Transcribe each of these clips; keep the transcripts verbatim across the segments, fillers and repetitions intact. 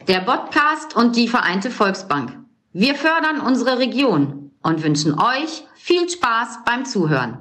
der Podcast und die Vereinte Volksbank. Wir fördern unsere Region und wünschen euch viel Spaß beim Zuhören.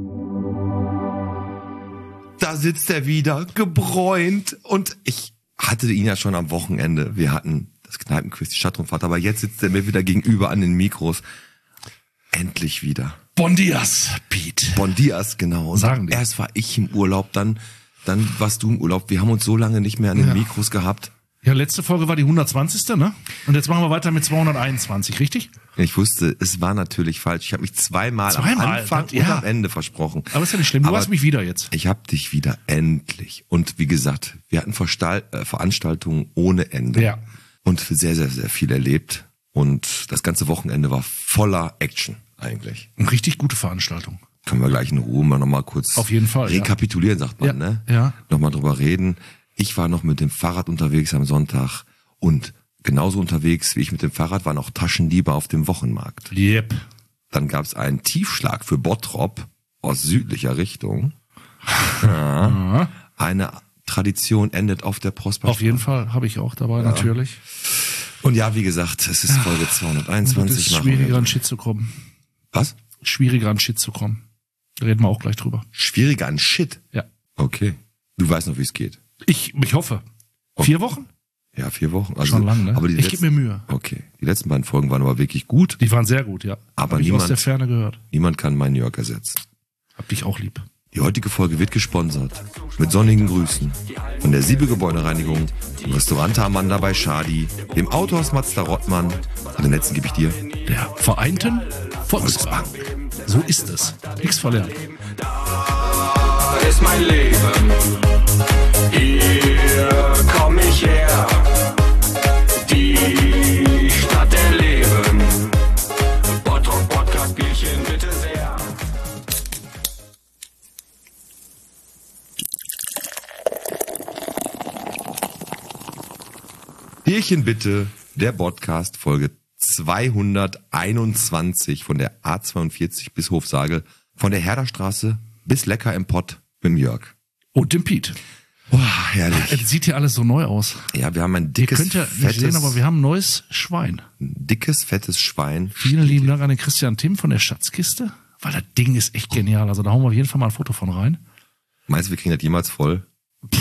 Da sitzt er wieder, gebräunt. Und ich hatte ihn ja schon am Wochenende. Wir hatten das Kneipenquiz, die Stadtrundfahrt. Aber jetzt sitzt er mir wieder gegenüber an den Mikros. Endlich wieder. Bon dias, Pete. Bon dias, genau. Und sagen die. Erst war ich im Urlaub, dann, dann warst du im Urlaub. Wir haben uns so lange nicht mehr an den Ja. Mikros gehabt. Ja, letzte Folge war die hundertzwanzigste, ne? Und jetzt machen wir weiter mit zweihunderteinundzwanzig, richtig? Ich wusste, es war natürlich falsch. Ich habe mich zweimal, Zweimal, am Anfang das- ja. und am Ende versprochen. Aber ist ja nicht schlimm, du Aber hast mich wieder jetzt. Ich habe dich wieder, endlich. Und wie gesagt, wir hatten Verstal- äh, Veranstaltungen ohne Ende. Ja. Und sehr, sehr, sehr viel erlebt. Und das ganze Wochenende war voller Action eigentlich. Eine richtig gute Veranstaltung. Können wir gleich in Ruhe mal nochmal kurz Auf jeden Fall, ja. rekapitulieren, sagt man, Ja, ne? ja. Nochmal drüber reden. Ich war noch mit dem Fahrrad unterwegs am Sonntag und genauso unterwegs wie ich mit dem Fahrrad waren auch Taschendiebe auf dem Wochenmarkt. Yep. Dann gab es einen Tiefschlag für Bottrop aus südlicher Richtung. Ja. Eine Tradition endet auf der Prosper. Auf jeden Fall habe ich auch dabei, natürlich. Und ja, wie gesagt, es ist Folge Und zweihunderteinundzwanzig. es ist machen schwieriger, wir. an Shit zu kommen. Was? Schwieriger, an Shit zu kommen. Reden wir auch gleich drüber. Schwieriger an Shit? Ja. Okay. Du weißt noch, wie es geht. Ich, ich hoffe. Vier Wochen? Ja, vier Wochen. Also, Schon lang, ne? Aber die Ich letzten- gebe mir Mühe. Okay. Die letzten beiden Folgen waren aber wirklich gut. Die waren sehr gut, ja. Aber Hab ich niemand- aus der Ferne gehört. Niemand kann meinen Jörg ersetzen. Hab dich auch lieb. Die heutige Folge wird gesponsert mit sonnigen Grüßen von der Siebe Gebäudereinigung, dem Restaurant Amanda bei Schadi, dem Autohaus Mazda Rottmann und den letzten gebe ich dir. Der Vereinten Volksbank. So ist es. Nichts verlernt. Ist mein Leben, hier komm ich her, die Stadt der Leben, Bottrop Podcast Bierchen bitte sehr. Bierchen bitte, der Podcast, Folge zweihunderteinundzwanzig von der A zweiundvierzig bis Hofsagel, von der Herderstraße bis Lecker im Pott mit dem Jörg. Und dem Piet. Boah, herrlich. Es sieht hier alles so neu aus. Ja, wir haben ein Ihr dickes, könnt ja nicht fettes, sehen, aber wir haben ein neues Schwein. ein dickes, fettes Schwein. Vielen lieben Dank an den Christian Timm von der Schatzkiste, weil das Ding ist echt genial. Also da hauen wir auf jeden Fall mal ein Foto von rein. Meinst du, wir kriegen das jemals voll?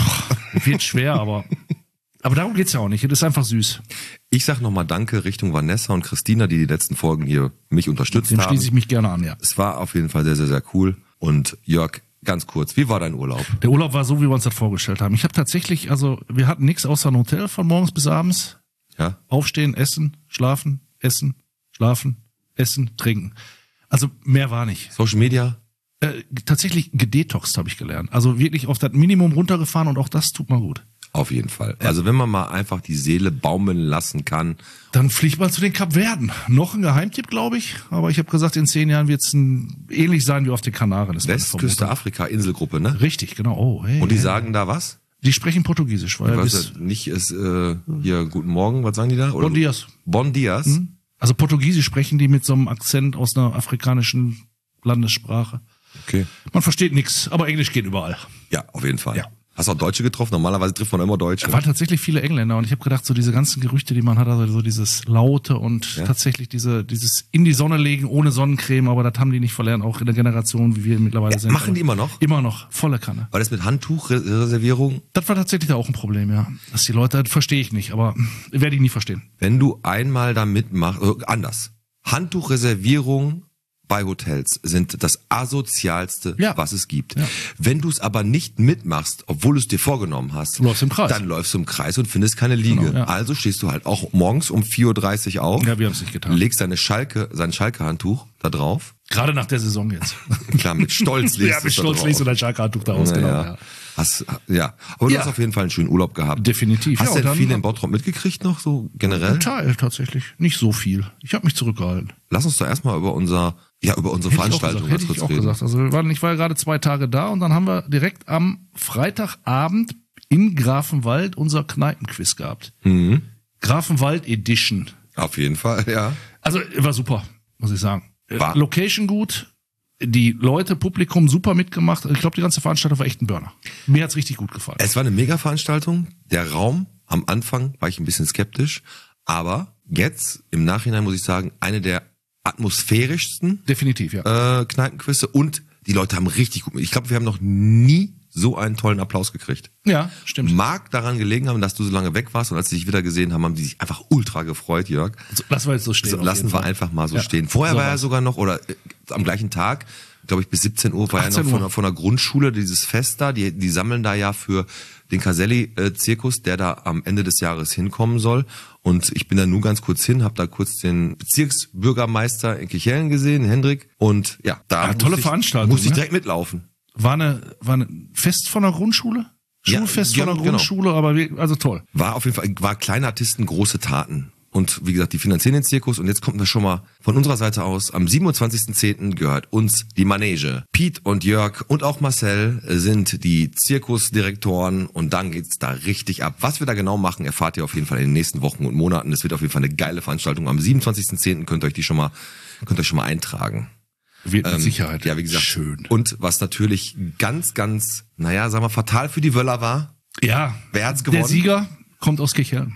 Wird schwer, aber aber darum geht's ja auch nicht. Das ist einfach süß. Ich sag nochmal Danke Richtung Vanessa und Christina, die die letzten Folgen hier mich unterstützt Dem haben. schließe ich mich gerne an, ja. Es war auf jeden Fall sehr, sehr, sehr cool. Und Jörg, ganz kurz, wie war dein Urlaub? Der Urlaub war so, wie wir uns das vorgestellt haben. Ich habe tatsächlich, also wir hatten nichts außer ein Hotel von morgens bis abends. Ja? Aufstehen, essen, schlafen, essen, schlafen, essen, trinken. Also mehr war nicht. Social Media? Äh, tatsächlich gedetoxt habe ich gelernt. Also wirklich auf das Minimum runtergefahren und auch das tut mal gut. Auf jeden Fall. Also wenn man mal einfach die Seele baumeln lassen kann. Dann fliegt man zu den Kapverden. Noch ein Geheimtipp, glaube ich. Aber ich habe gesagt, in zehn Jahren wird es ähnlich sein wie auf den Kanaren. Das ist meine Westküste Vermutung. Afrika, Inselgruppe, ne? Richtig, genau. Oh, hey, Und die hey. sagen da was? Die sprechen Portugiesisch. Weil Was, bis, äh, nicht ist äh, hier Guten Morgen, was sagen die da? Oder? Bon dias. Bon dias. Also Portugiesisch sprechen die mit so einem Akzent aus einer afrikanischen Landessprache. Okay. Man versteht nichts, aber Englisch geht überall. Ja, auf jeden Fall. Ja. Hast du auch Deutsche getroffen? Normalerweise trifft man immer Deutsche. Es waren tatsächlich viele Engländer und ich habe gedacht, so diese ganzen Gerüchte, die man hat, also so dieses Laute und Ja. tatsächlich diese dieses in die Sonne legen ohne Sonnencreme, aber das haben die nicht verlernt, auch in der Generation, wie wir mittlerweile Ja, sind. machen Aber die immer noch? Immer noch, volle Kanne. War das mit Handtuchreservierung? Das war tatsächlich da auch ein Problem, ja. Dass die Leute, das verstehe ich nicht, aber werde ich nie verstehen. Wenn du einmal da mitmachst, äh, anders. Handtuchreservierung bei Hotels sind das asozialste, Ja. was es gibt. Ja. Wenn du es aber nicht mitmachst, obwohl du es dir vorgenommen hast, Du läufst im Kreis. dann läufst du im Kreis und findest keine Liege. Genau, ja. Also stehst du halt auch morgens um vier Uhr dreißig auf, Ja, wir haben es nicht getan. legst deine Schalke, sein Schalke-Handtuch da drauf. Gerade nach der Saison jetzt. Klar, mit Stolz legst ja, du mit es da Stolz drauf. legst du dein Schalke-Handtuch da aus, genau. ja. Ja. Hast, ja, aber du Ja. hast auf jeden Fall einen schönen Urlaub gehabt. Definitiv. Hast Ja, du und denn dann- viel in Bottrop mitgekriegt noch, so generell? Ein Teil tatsächlich. Nicht so viel. Ich habe mich zurückgehalten. Lass uns doch erstmal über unser, ja, über unsere Hätte ich auch Veranstaltung gesagt, ganz hätte kurz ich auch reden. gesagt. Also wir waren, ich war ja gerade zwei Tage da und dann haben wir direkt am Freitagabend in Grafenwald unser Kneipenquiz gehabt. Mhm. Grafenwald Edition. Auf jeden Fall, ja. Also war super, muss ich sagen. War- Location gut, die Leute, Publikum super mitgemacht. Ich glaube, die ganze Veranstaltung war echt ein Burner. Mir hat's richtig gut gefallen. Es war eine Mega-Veranstaltung. Der Raum Am Anfang war ich ein bisschen skeptisch, aber jetzt im Nachhinein muss ich sagen, eine der atmosphärischsten Definitiv, ja. äh, Kneipenquizze und die Leute haben richtig gut. Ich glaube, wir haben noch nie so einen tollen Applaus gekriegt. Ja, stimmt. Mag daran gelegen haben, dass du so lange weg warst und als sie dich wieder gesehen haben, haben die sich einfach ultra gefreut, Jörg. So, lassen wir jetzt so stehen. So, lassen wir einfach mal so ja. stehen. Vorher so war er was. sogar noch, oder äh, am gleichen Tag, glaube ich, bis siebzehn Uhr war er noch von, der- von der Grundschule, dieses Fest da, die, die sammeln da ja für den Caselli-Zirkus, der da am Ende des Jahres hinkommen soll. Und ich bin da nur ganz kurz hin, habe da kurz den Bezirksbürgermeister in Kichellen gesehen, Hendrik. Und ja, da Ja, tolle musste ich, Veranstaltung, musste ich ne? direkt mitlaufen. War eine, war eine Fest von der Grundschule? Ja, Schulfest ja, von der genau. Grundschule, aber wir, also toll. War auf jeden Fall, war kleine Artisten, große Taten. Und wie gesagt, die finanzieren den Zirkus. Und jetzt kommt das schon mal von unserer Seite aus. Am siebenundzwanzigsten zehnten gehört uns die Manege. Piet und Jörg und auch Marcel sind die Zirkusdirektoren. Und dann geht's da richtig ab. Was wir da genau machen, erfahrt ihr auf jeden Fall in den nächsten Wochen und Monaten. Es wird auf jeden Fall eine geile Veranstaltung. Am siebenundzwanzigsten zehnten könnt ihr euch die schon mal, könnt ihr euch schon mal eintragen. Wird mit Ähm, Sicherheit. Ja, wie gesagt. Schön. Und was natürlich ganz, ganz, naja, sagen wir, fatal für die Wöller war. Ja. Wer hat's gewonnen? Der Sieger kommt aus Kichellen.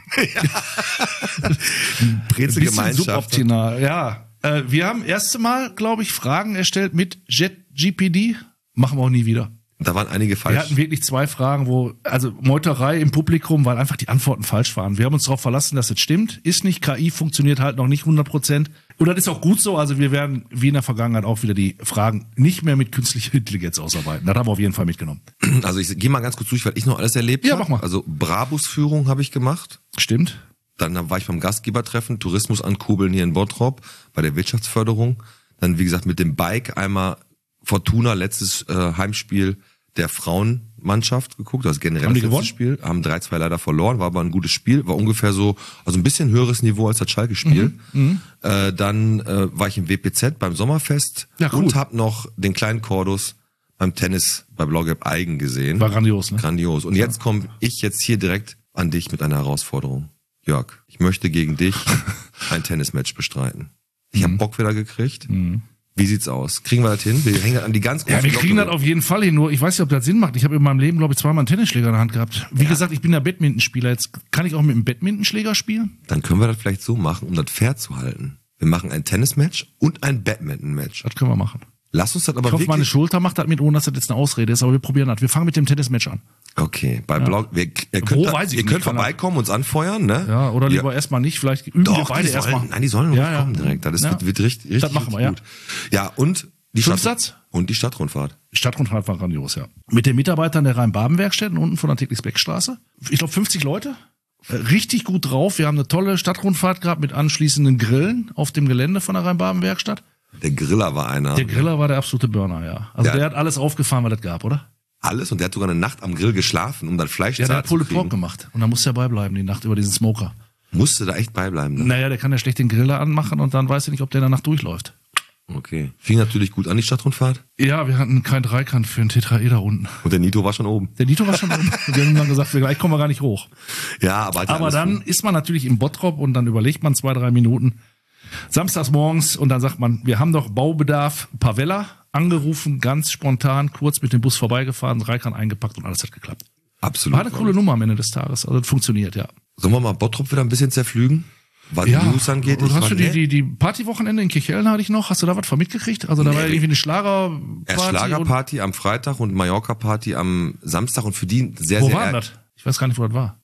Brezel Bisschen Gemeinschaft. suboptimal, ja. Äh, wir haben erste Mal, glaube ich, Fragen erstellt mit JetGPT. Machen wir auch nie wieder. Da waren einige Wir falsch. hatten wirklich zwei Fragen, wo, also Meuterei im Publikum, weil einfach die Antworten falsch waren. Wir haben uns darauf verlassen, dass es stimmt. Ist nicht, K I funktioniert halt noch nicht hundert Prozent. Und das ist auch gut so. Also wir werden, wie in der Vergangenheit, auch wieder die Fragen nicht mehr mit künstlicher Intelligenz ausarbeiten. Das haben wir auf jeden Fall mitgenommen. Also ich gehe mal ganz kurz durch, weil ich noch alles erlebt Ja, habe. mach mal. Also Brabus-Führung habe ich gemacht. Stimmt. Dann war ich beim Gastgebertreffen, Tourismus ankurbeln hier in Bottrop bei der Wirtschaftsförderung. Dann, wie gesagt, mit dem Bike einmal Fortuna, letztes äh, Heimspiel der Frauenmannschaft geguckt, also generell Haben die das letzte gewonnen? Spiel. Haben drei zwei leider verloren, war aber ein gutes Spiel, war ungefähr so, also ein bisschen höheres Niveau als das Schalke-Spiel. Mhm, Äh, dann äh, war ich im W P Z beim Sommerfest Ja, cool. und habe noch den kleinen Cordus beim Tennis bei Blaugelb Eigen gesehen. War grandios, ne? Grandios. Und jetzt komme ich jetzt hier direkt an dich mit einer Herausforderung. Jörg, ich möchte gegen dich ein Tennismatch bestreiten. Ich habe Bock wieder gekriegt. Wie sieht's aus? Kriegen wir das hin? Wir hängen an die ganz großen Ja, wir kriegen Glocke. das auf jeden Fall hin. Nur ich weiß nicht, ob das Sinn macht. Ich habe in meinem Leben, glaube ich, zweimal einen Tennisschläger in der Hand gehabt. Wie gesagt, ich bin ja Badmintonspieler. Jetzt kann ich auch mit einem Badmintonschläger spielen? Dann können wir das vielleicht so machen, um das fair zu halten. Wir machen ein Tennismatch und ein Badminton-Match. Das können wir machen. Lass uns das aber Ich hoffe, meine wirklich... Schulter macht das mit, ohne dass das jetzt eine Ausrede ist. Aber wir probieren das. Wir fangen mit dem Tennismatch an. Okay, bei Blau... Wir, ihr Wo könnt, da, weiß ich ihr nicht, könnt kann er- vorbeikommen, uns anfeuern, ne? Ja, oder lieber erstmal nicht. Vielleicht üben wir Doch, beide die erstmal. sollen, nein, die sollen noch Ja, ja. kommen direkt. Das ist, Ja. wird, wird richtig, richtig, Das machen wir, richtig gut. Ja, und die Fünfsatz? Stadt, und die Stadtrundfahrt. Stadtrundfahrt war grandios, ja. Mit den Mitarbeitern der Rhein-Baben-Werkstätten unten von der Tecklis-Beck-Straße. Ich glaube fünfzig Leute. Äh, Richtig gut drauf. Wir haben eine tolle Stadtrundfahrt gehabt mit anschließenden Grillen auf dem Gelände von der Rhein-Baben-Werkstatt. Der Griller war einer. Der Griller war der absolute Burner, ja. Also Ja. der hat alles aufgefahren, was es gab, oder? Alles und der hat sogar eine Nacht am Grill geschlafen, um das Fleisch Ja, der zart hat zu Pulled Pork kriegen. gemacht. Und da musste er beibleiben, die Nacht über diesen Smoker. Musste da echt beibleiben. Ne? Naja, der kann ja schlecht den Griller anmachen und dann weiß er nicht, ob der in der Nacht durchläuft. Okay. Fing natürlich gut an, die Stadtrundfahrt. Ja, wir hatten keinen Dreikant für einen Tetraeder unten. Und der Nito war schon oben. Der Dito war schon oben. Wir haben dann gesagt, wir- gleich kommen wir gar nicht hoch. Ja, aber, hat ja Aber alles dann ist man natürlich im Bottrop und dann überlegt man zwei, drei Minuten. Samstags morgens und dann sagt man, wir haben doch Baubedarf, Pavella, angerufen, ganz spontan, kurz mit dem Bus vorbeigefahren, Dreikant eingepackt und alles hat geklappt. absolut. War eine coole Nummer am Ende des Tages. Also das funktioniert, ja. Sollen wir mal Bottrop wieder ein bisschen zerflügen? Was Ja, News angeht? und Ich hast war du die, nett. die, die Partywochenende in Kirchhellen hatte ich noch? Hast du da was von mitgekriegt? Also da war ja irgendwie eine Schlagerparty. Erst Schlagerparty am Freitag und Mallorca-Party am Samstag und für die sehr, und, Wo sehr... war denn das? Ich weiß gar nicht, wo das war.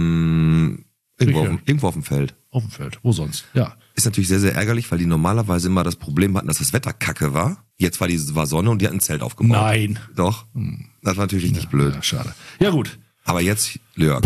Ähm, irgendwo, auf, Kirchhellen. dem- irgendwo auf dem Feld. Auf dem Feld. Wo sonst? Ja. Ist natürlich sehr, sehr ärgerlich, weil die normalerweise immer das Problem hatten, dass das Wetter kacke war. Jetzt war die war Sonne und die hatten ein Zelt aufgebaut. Nein. Doch. Das war natürlich richtig blöd. Ja, schade. Ja, gut. Aber jetzt, Jörg,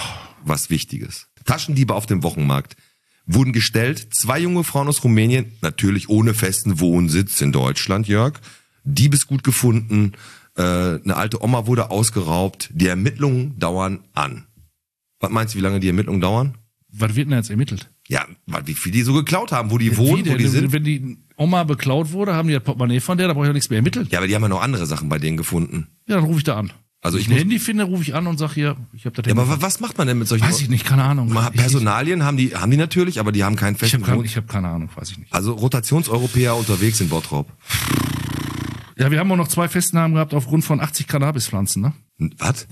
was Wichtiges. Taschendiebe auf dem Wochenmarkt wurden gestellt. Zwei junge Frauen aus Rumänien, natürlich ohne festen Wohnsitz in Deutschland, Jörg. Diebesgut gefunden. Äh, eine alte Oma wurde ausgeraubt. Die Ermittlungen dauern an. Was meinst du, wie lange die Ermittlungen dauern? Was wird denn jetzt ermittelt? Ja, wie viel die so geklaut haben, wo die wohnen, Wie wo die denn? sind. Wenn die Oma beklaut wurde, haben die das Portemonnaie von der, da brauche ich ja nichts mehr ermitteln. Ja, aber die haben ja noch andere Sachen bei denen gefunden. Ja, dann rufe ich da an. Also Wenn ich ich ein muss, Handy finde, rufe ich an und sage hier, ich habe das ja, Handy. aber wa- was macht man denn mit solchen? Weiß ich nicht, keine Ahnung. Mal Ich- ich- Personalien haben die, haben die natürlich, aber die haben keinen Ich festen habe keine, Wohn- ich hab keine Ahnung, weiß ich nicht. Also Rotationseuropäer unterwegs in Bottrop. Ja, wir haben auch noch zwei Festnahmen gehabt aufgrund von achtzig Cannabispflanzen, ne? Was? Ja.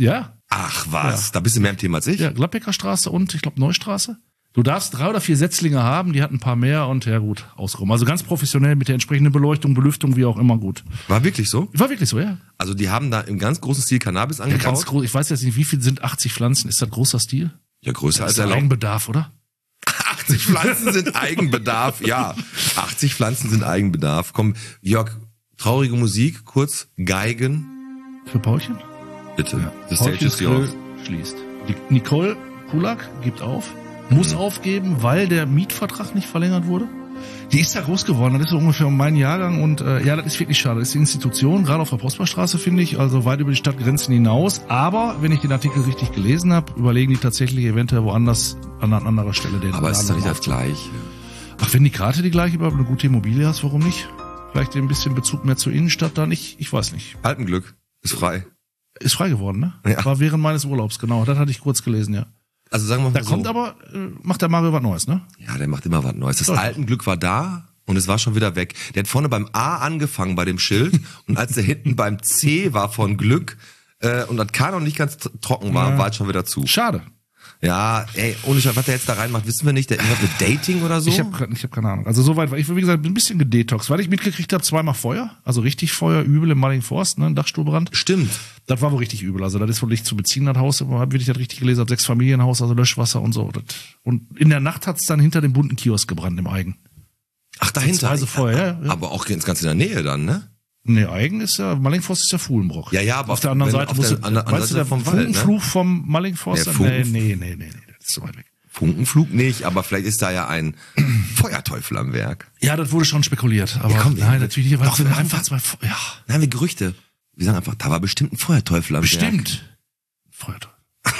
Ach was, da bist du mehr im Thema als ich. Ja, Gladbecker Straße und ich glaube Neustraße. Du darfst drei oder vier Setzlinge haben, die hatten ein paar mehr und ja gut, ausgekommen. Also ganz professionell mit der entsprechenden Beleuchtung, Belüftung, wie auch immer gut. War wirklich so? War wirklich so, ja. Also die haben da im ganz großen Stil Cannabis Ja, angebaut? ganz groß. Ich weiß jetzt nicht, wie viel sind achtzig Pflanzen? Ist das großer Stil? Ja, größer Das als ist ein erlaubt. Eigenbedarf, oder? achtzig Pflanzen sind Eigenbedarf, ja. achtzig Pflanzen sind Eigenbedarf. Komm, Jörg, traurige Musik, kurz, Geigen. Für Paulchen? Bitte, the stage Paulchens is yours. Grill schließt. Die Nicole Kulak gibt auf. Muss Mhm. aufgeben, weil der Mietvertrag nicht verlängert wurde. Die ist ja groß geworden, das ist so ungefähr mein Jahrgang und äh, ja, das ist wirklich schade. Das ist die Institution, gerade auf der Prosperstraße finde ich, also weit über die Stadtgrenzen hinaus. Aber wenn ich den Artikel richtig gelesen habe, überlegen die tatsächlich eventuell woanders an einer anderen Stelle den Aber es ist doch Laden nicht das aufzubauen. Gleiche. Ach, wenn die Karte die gleiche überhaupt eine gute Immobilie hast, warum nicht? Vielleicht ein bisschen Bezug mehr zur Innenstadt da nicht, ich weiß nicht. Alpenglück ist frei. Ist frei geworden, ne? Ja. War während meines Urlaubs, genau. Das hatte ich kurz gelesen, ja. Also sagen wir mal Da so. kommt aber, äh, macht der Mario was Neues, ne? Ja, der macht immer was Neues. Das Deutlich. Alpenglück war da und es war schon wieder weg. Der hat vorne beim A angefangen bei dem Schild und als der hinten beim C war von Glück äh, und das K noch nicht ganz t- trocken war, Ja. war es schon wieder zu. Schade. Ja, ey, ohne Scheiß, was der jetzt da reinmacht, wissen wir nicht. Der irgendwas mit Dating oder so? Ich habe ich hab keine Ahnung. Also soweit war ich, wie gesagt, bin ein bisschen gedetoxt, weil ich mitgekriegt habe, zweimal Feuer, also richtig Feuer, übel im Mallingforst, ne, ein Dachstuhlbrand. Stimmt. Das war wohl richtig übel. Also das ist wohl nicht zu beziehen, das Haus, aber wie ich das richtig gelesen habe, sechs Familienhaus, also Löschwasser und so. Das, und in der Nacht hat's dann hinter dem bunten Kiosk gebrannt im Eigen. Ach, dahinter. Also Feuer, ja, ja. Aber auch ganz ganz in der Nähe dann, ne? Nee, Eigen ist ja, Mallingforst ist ja Fuhlenbruch. Ja, ja, aber auf der anderen wenn- Seite auf musst der du, anderen- anderen weißt du, Seite der vom Wald, ne? Funkenflug vom Mallingforst? Der Nee, Funken- nee, nee, nee, nee, das ist zu weit weg. Funkenflug nicht, aber vielleicht ist da ja ein Feuerteufel am Werk. Ja, das wurde schon spekuliert, aber Ja, komm, nein, wir- natürlich nicht, weil doch, es wir einfach machen- zwei, Fe- ja, Nein, wir Gerüchte. Wir sagen einfach, da war bestimmt ein Feuerteufel am Werk. bestimmt. Feuerteufel.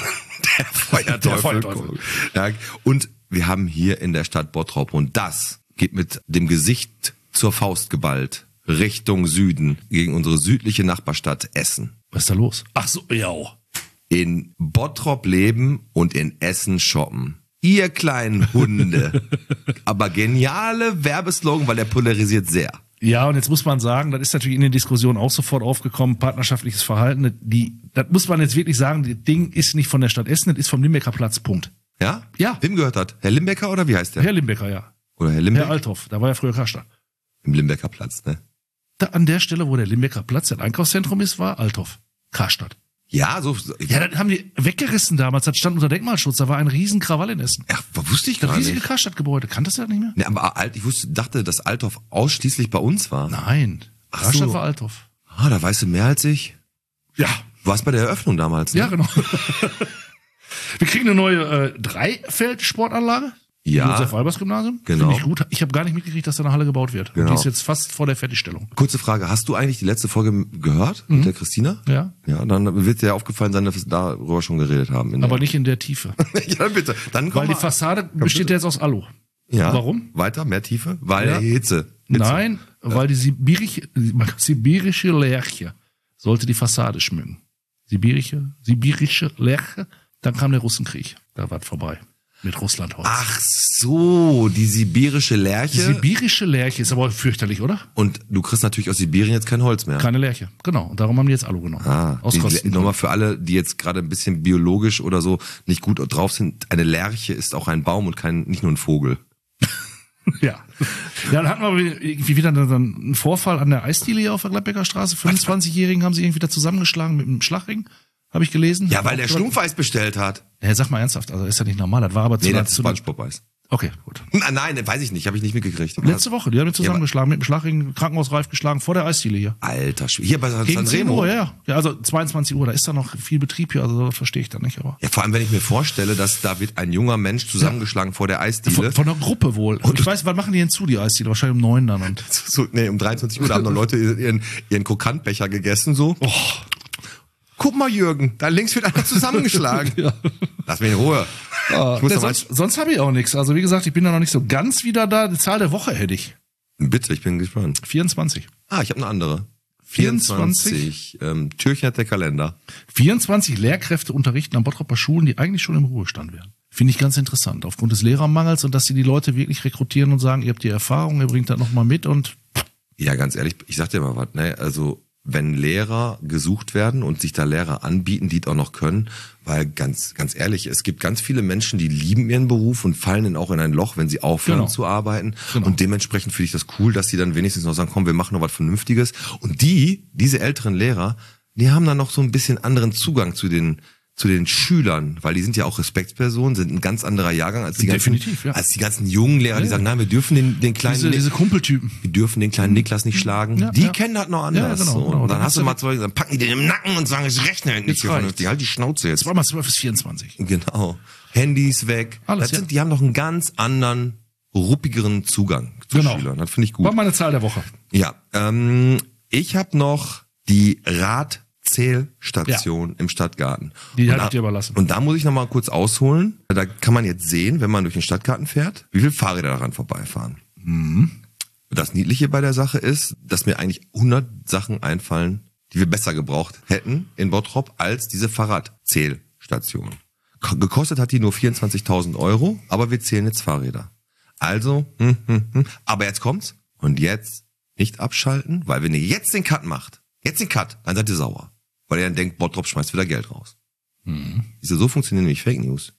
Der Feuerteufel. Der Feuerteufel. Ja, und wir haben hier in der Stadt Bottrop, und das geht mit dem Gesicht zur Faust geballt, Richtung Süden, gegen unsere südliche Nachbarstadt Essen. Was ist da los? Ach so, ja. In Bottrop leben und in Essen shoppen. Ihr kleinen Hunde. Aber geniale Werbeslogan, weil der polarisiert sehr. Ja, und jetzt muss man sagen, das ist natürlich in den Diskussionen auch sofort aufgekommen, partnerschaftliches Verhalten. Die, das muss man jetzt wirklich sagen, das Ding ist nicht von der Stadt Essen, das ist vom Limbecker Platz, Punkt. Ja? Ja. Wem gehört das? Herr Limbecker oder wie heißt der? Herr Limbecker, ja. Oder Herr Limbeck? Herr Althoff, da war ja früher Karstadt. Im Limbecker Platz, ne? Da an der Stelle, wo der Limbecker Platz, das Einkaufszentrum ist, war Althoff. Karstadt. Ja, so. so Ja, das haben die weggerissen damals, das stand unter Denkmalschutz, da war ein riesen Krawall in Essen. ja, wusste ich Das gar riesige nicht. Karstadtgebäude, kanntest du das nicht mehr? Ne, aber alt, ich wusste, dachte, dass Althoff ausschließlich bei uns war. Nein, Ach Karstadt so. war Althoff. Ah, da weißt du mehr als ich. Ja, Du warst bei der Eröffnung damals, ne? ja, genau. Wir kriegen eine neue äh, Dreifeld-Sportanlage. Ja. Josef-Albers-Gymnasium. Genau. Finde ich gut. Ich habe gar nicht mitgekriegt, dass da eine Halle gebaut wird. Genau. Und die ist jetzt fast vor der Fertigstellung. Kurze Frage, hast du eigentlich die letzte Folge gehört mit der Christina? Ja. Ja, dann wird dir aufgefallen sein, dass wir darüber schon geredet haben. In Aber der nicht in der Tiefe. ja, dann bitte. Dann komm Weil die mal. Fassade besteht ja jetzt aus Alu. Ja. Warum? Weiter, mehr Tiefe? Weil Ja. Hitze. Hitze. Nein, weil die sibirische, sibirische Lerche sollte die Fassade schmücken. Sibirische, sibirische Lerche. Dann kam der Russenkrieg. Da war es vorbei. Mit Russlandholz. Ach so, die sibirische Die Lerche. sibirische Lerche ist aber fürchterlich, oder? Und du kriegst natürlich aus Sibirien jetzt kein Holz mehr. Keine Lerche. Genau. Und darum haben die jetzt Alu genommen. Ah, Aus die, Kosten. nochmal für alle, die jetzt gerade ein bisschen biologisch oder so nicht gut drauf sind. Eine Lerche ist auch ein Baum und kein, nicht nur ein Vogel. Ja. Ja, dann hatten wir irgendwie wieder dann einen Vorfall an der Eisdiele hier auf der Gladbecker Straße. fünfundzwanzigjährigen haben sie irgendwie da zusammengeschlagen mit einem Schlagring. Habe ich gelesen. Ja, weil der Schlumpfeis bestellt hat. Ja, sag mal ernsthaft, also ist ja nicht normal. Das war aber zu Nee, einer- das ist zu einer- Spongebob-Eis. Okay, gut. Nein, nein, weiß ich nicht, habe ich nicht mitgekriegt. Letzte Woche, die haben ihn zusammengeschlagen, mit dem Schlagring, krankenhausreif geschlagen, vor der Eisdiele hier. Alter Schwede. Hier bei Gegen zehn Sanremo. Uhr, ja, ja. Ja, also zweiundzwanzig Uhr, da ist da noch viel Betrieb hier, also das verstehe ich dann nicht, aber. Ja, vor allem, wenn ich mir vorstelle, dass da wird ein junger Mensch zusammengeschlagen vor der Eisdiele. Von, von der Gruppe wohl. Und ich weiß, wann machen die denn zu, die Eisdiele? Wahrscheinlich um neun dann. Und So, nee, um dreiundzwanzig Uhr, da haben noch Leute ihren, ihren Krokantbecher gegessen, so. oh, Guck mal, Jürgen, da links wird einer zusammengeschlagen. ja. Lass mich in Ruhe. Ich muss Nee, doch mal, sonst sonst habe ich auch nichts. Also wie gesagt, ich bin da noch nicht so ganz wieder da. Die Zahl der Woche hätte ich. bitte, ich bin gespannt. vierundzwanzig. Ah, ich habe eine andere. vierundzwanzig. vierundzwanzig. Ähm, Türchen hat der Kalender. vierundzwanzig Lehrkräfte unterrichten an Bottroper Schulen, die eigentlich schon im Ruhestand wären. Finde ich ganz interessant. Aufgrund des Lehrermangels und dass sie die Leute wirklich rekrutieren und sagen, ihr habt die Erfahrung, ihr bringt das nochmal mit und Ja, ganz ehrlich, ich sag dir mal was, ne, also wenn Lehrer gesucht werden und sich da Lehrer anbieten, die es auch noch können, weil ganz ganz ehrlich, es gibt ganz viele Menschen, die lieben ihren Beruf und fallen dann auch in ein Loch, wenn sie aufhören Genau. zu arbeiten. Genau. Und dementsprechend finde ich das cool, dass sie dann wenigstens noch sagen, komm, wir machen noch was Vernünftiges. Und die, diese älteren Lehrer, die haben dann noch so ein bisschen anderen Zugang zu den zu den Schülern, weil die sind ja auch Respektspersonen, sind ein ganz anderer Jahrgang als die ganzen, Definitiv, ja. als die ganzen jungen Lehrer, die Ja. sagen, nein, wir dürfen den, den kleinen, Diese, diese Kumpeltypen. wir dürfen den kleinen Niklas nicht schlagen. Ja, die ja. kennen das noch anders. Ja, genau, so. genau. Und dann Dann hast du hast mal du- zwei, dann packen die den im Nacken und sagen, ich rechne nicht Jetzt hier reicht's. vernünftig. Halt die Schnauze jetzt. Zweimal zwölf ist vierundzwanzig. Genau. Handys weg. Alles, das sind, ja. Die haben noch einen ganz anderen, ruppigeren Zugang zu Genau. Schülern. Das finde ich gut. War meine Zahl der Woche. Ja, ähm, ich habe noch die Radzählstation im Stadtgarten. Die Und hatte da- ich dir überlassen. Und da muss ich noch mal kurz ausholen. Da kann man jetzt sehen, wenn man durch den Stadtgarten fährt, wie viele Fahrräder daran vorbeifahren. Mhm. Das Niedliche bei der Sache ist, dass mir eigentlich hundert Sachen einfallen, die wir besser gebraucht hätten in Bottrop als diese Fahrradzählstation. K- Gekostet hat die nur vierundzwanzigtausend Euro, aber wir zählen jetzt Fahrräder. Also, hm, hm, hm. Aber jetzt kommt's. Und jetzt nicht abschalten, weil wenn ihr jetzt den Cut macht, jetzt den Cut, dann seid ihr sauer. Weil ihr dann denkt, Bottrop schmeißt wieder Geld raus. Mhm. Siehst du, so funktionieren nämlich Fake News.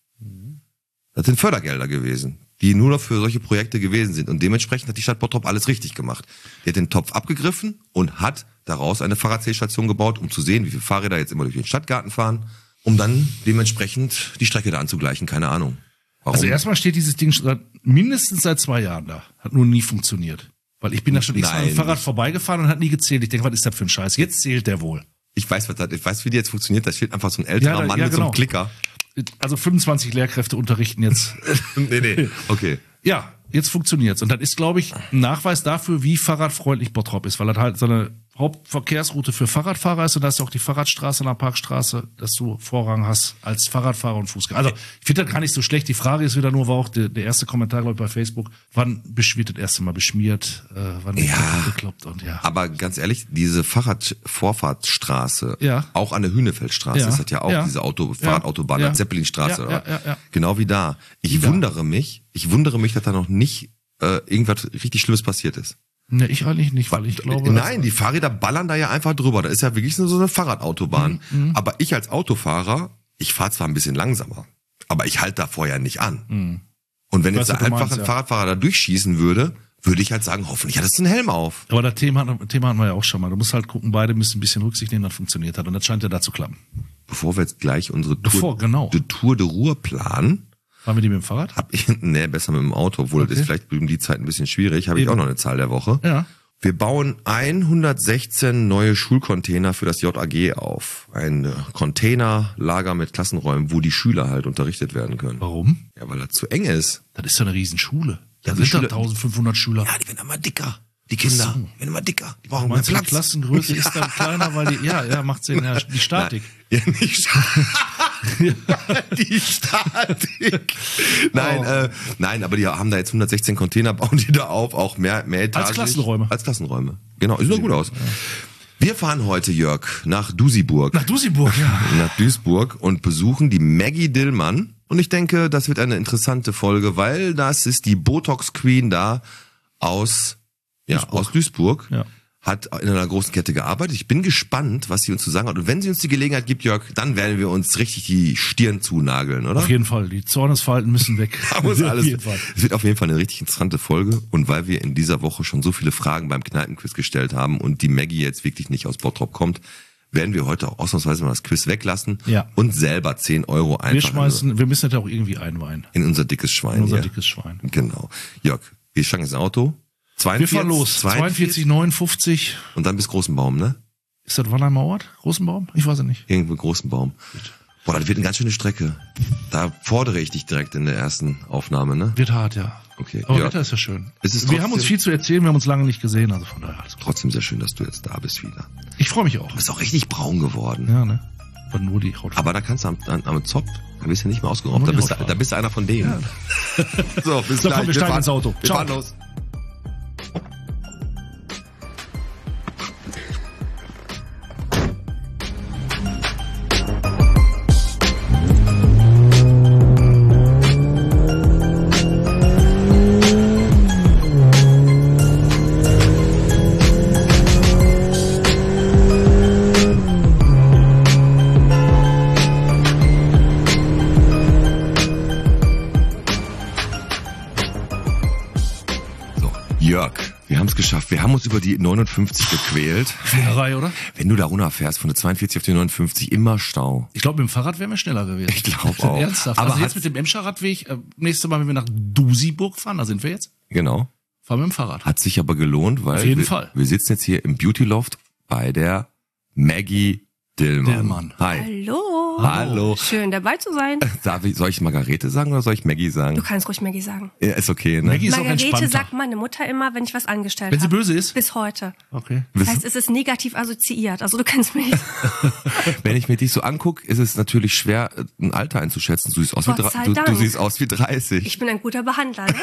Das sind Fördergelder gewesen, die nur noch für solche Projekte gewesen sind. Und dementsprechend hat die Stadt Bottrop alles richtig gemacht. Die hat den Topf abgegriffen und hat daraus eine Fahrradzählstation gebaut, um zu sehen, wie viele Fahrräder jetzt immer durch den Stadtgarten fahren, um dann dementsprechend die Strecke da anzugleichen. Keine Ahnung. Warum? Also erstmal steht dieses Ding schon seit, mindestens seit zwei Jahren da. Hat nur nie funktioniert. Weil ich bin da schon extra mit Nein. dem Fahrrad vorbeigefahren und hat nie gezählt. Ich denke, was ist das für ein Scheiß? Jetzt zählt der wohl. Ich weiß, was das, ich weiß, wie die jetzt funktioniert. Da steht einfach so ein älterer Ja, da- Mann ja, mit so einem genau. Klicker. Also fünfundzwanzig Lehrkräfte unterrichten jetzt. nee, nee. Okay. Ja, jetzt funktioniert's. Und das ist, glaube ich, ein Nachweis dafür, wie fahrradfreundlich Bottrop ist, weil das halt so eine Hauptverkehrsroute für Fahrradfahrer ist und da ist ja auch die Fahrradstraße und die Parkstraße, dass du Vorrang hast als Fahrradfahrer und Fußgänger. Also ich finde das gar nicht so schlecht. Die Frage ist wieder nur, war auch der, der erste Kommentar, glaube ich, bei Facebook, wann wird das erste Mal beschmiert, äh, wann wird Ja. das gekloppt und ja. Aber ganz ehrlich, diese Fahrradvorfahrtsstraße, Ja. auch an der Hühnefeldstraße, Ja. ist das ja auch Ja. diese Auto, Ja. Fahrradautobahn, Ja. Zeppelinstraße, Ja, oder? ja, ja, ja. Genau wie da. Ich Wie da. wundere mich, ich wundere mich, dass da noch nicht äh, irgendwas richtig Schlimmes passiert ist. Ne, ich eigentlich nicht, weil ich glaube. Nein, die Fahrräder ballern da ja einfach drüber. Da ist ja wirklich nur so eine Fahrradautobahn. Mhm, Aber ich als Autofahrer, ich fahre zwar ein bisschen langsamer, aber ich halte da vorher nicht an. Und wenn Ich jetzt weiß, da was du einfach meinst, ein ja. Fahrradfahrer da durchschießen würde, würde ich halt sagen, hoffentlich hat es einen Helm auf. Aber das Thema, Thema hatten wir ja auch schon mal. Du musst halt gucken, beide müssen ein bisschen Rücksicht nehmen, das funktioniert hat. Und das scheint ja da zu klappen. Bevor wir jetzt gleich unsere Tour, Bevor, genau. die Tour de Ruhr planen, Fahren wir die mit dem Fahrrad? hab ich, nee, besser mit dem Auto, obwohl das Okay. ist vielleicht um die Zeit ein bisschen schwierig, habe ich Eben. auch noch eine Zahl der Woche. Ja. Wir bauen hundertsechzehn neue Schulcontainer für das J A G auf. Ein äh, Containerlager mit Klassenräumen, wo die Schüler halt unterrichtet werden können. Warum? Ja, weil das zu eng ist. Das ist ja eine Riesenschule. Da Ja, sind die da Schüler- eintausendfünfhundert Schüler. Ja, die werden immer dicker. Die Kinder Ach so. werden immer dicker. Die brauchen mehr Meinst du, die Platz. Klassengröße ist dann kleiner, weil die, ja, ja, macht Sinn, ja, die Statik. Ja, nicht die Statik. Nein, Oh. äh, nein, aber die haben da jetzt hundertsechzehn Container, bauen die da auf, auch mehr, mehr Als Klassenräume. Als Klassenräume. Genau, sieht doch gut aus. Wir fahren heute, Jörg, nach Duisburg. Nach Duisburg, ja. nach Duisburg und besuchen die Maggie Dillmann. Und ich denke, das wird eine interessante Folge, weil das ist die Botox Queen da aus, ja, Duisburg. aus Duisburg. Ja. Hat in einer großen Kette gearbeitet. Ich bin gespannt, was sie uns zu sagen hat. Und wenn sie uns die Gelegenheit gibt, Jörg, dann werden wir uns richtig die Stirn zunageln, oder? Auf jeden Fall. Die Zornesfalten müssen weg. Da muss alles. Auf jeden Fall. Es wird auf jeden Fall eine richtig interessante Folge. Und weil wir in dieser Woche schon so viele Fragen beim Kneipenquiz gestellt haben und die Maggie jetzt wirklich nicht aus Bottrop kommt, werden wir heute auch ausnahmsweise mal das Quiz weglassen Ja. und selber zehn Euro Wir einfach schmeißen, wir müssen das auch irgendwie einweihen. in unser dickes Schwein. In unser hier. dickes Schwein. Genau. Jörg, wir steigen ins Auto. Wir zweiundvierzig, fahren los. zweiundvierzig neunundfünfzig. Und dann bis Großenbaum, ne? Ist das Wannheimer Ort? Rosenbaum? Ich weiß es nicht. Irgendwo Großenbaum. Boah, das wird eine ganz schöne Strecke. Da fordere ich dich direkt in der ersten Aufnahme, ne? Wird hart, ja. Okay. Aber Ja. Wetter ist ja schön. Es ist wir trotzdem- haben uns viel zu erzählen, wir haben uns lange nicht gesehen, also von daher alles gut. Trotzdem sehr schön, dass du jetzt da bist wieder. Ich freue mich auch. Du bist auch richtig braun geworden. Ja, ne? Aber nur die Haut. Aber da kannst du am, am, am Zopf, da bist du nicht mehr ausgeraubt. Nur Da die bist, du, Hautfarbe. da bist du einer von denen. So, bis So, gleich. komm, wir steigen fahren- ins Auto. Wir Ciao. fahren los. Jörg, wir haben es geschafft. Wir haben uns über die neunundfünfzig gequält. Fehlerei, oder? Wenn du da runterfährst, von der zweiundvierzig auf die neunundfünfzig, immer Stau. Ich glaube, mit dem Fahrrad wären wir schneller gewesen. Ich glaube auch. Ernsthaft. Aber also jetzt hat's- mit dem Emscher-Radweg, äh, nächstes Mal, wenn wir nach Dusiburg fahren, da sind wir jetzt, Genau. fahren wir mit dem Fahrrad. Hat sich aber gelohnt, weil Auf jeden wir, Fall. wir sitzen jetzt hier im Beauty Loft bei der Maggie Dillmann. Dillmann. Hi. Hallo. Hallo. Schön dabei zu sein. Darf ich, soll ich Margarete sagen oder soll ich Maggie Du sagen? kannst ruhig Maggie sagen. Ja, ist okay, ne? Maggie ist auch Margarete entspannter. sagt meine Mutter immer, wenn ich was angestellt Wenn sie habe. böse ist? Bis heute. Okay. Das heißt, es ist negativ assoziiert. Also du kennst mich. Wenn ich mir dich so angucke, ist es natürlich schwer, ein Alter einzuschätzen. Du siehst aus, wie, Gott dre- sei du, du Dank. siehst aus wie dreißig. Ich bin ein guter Behandler. Ne?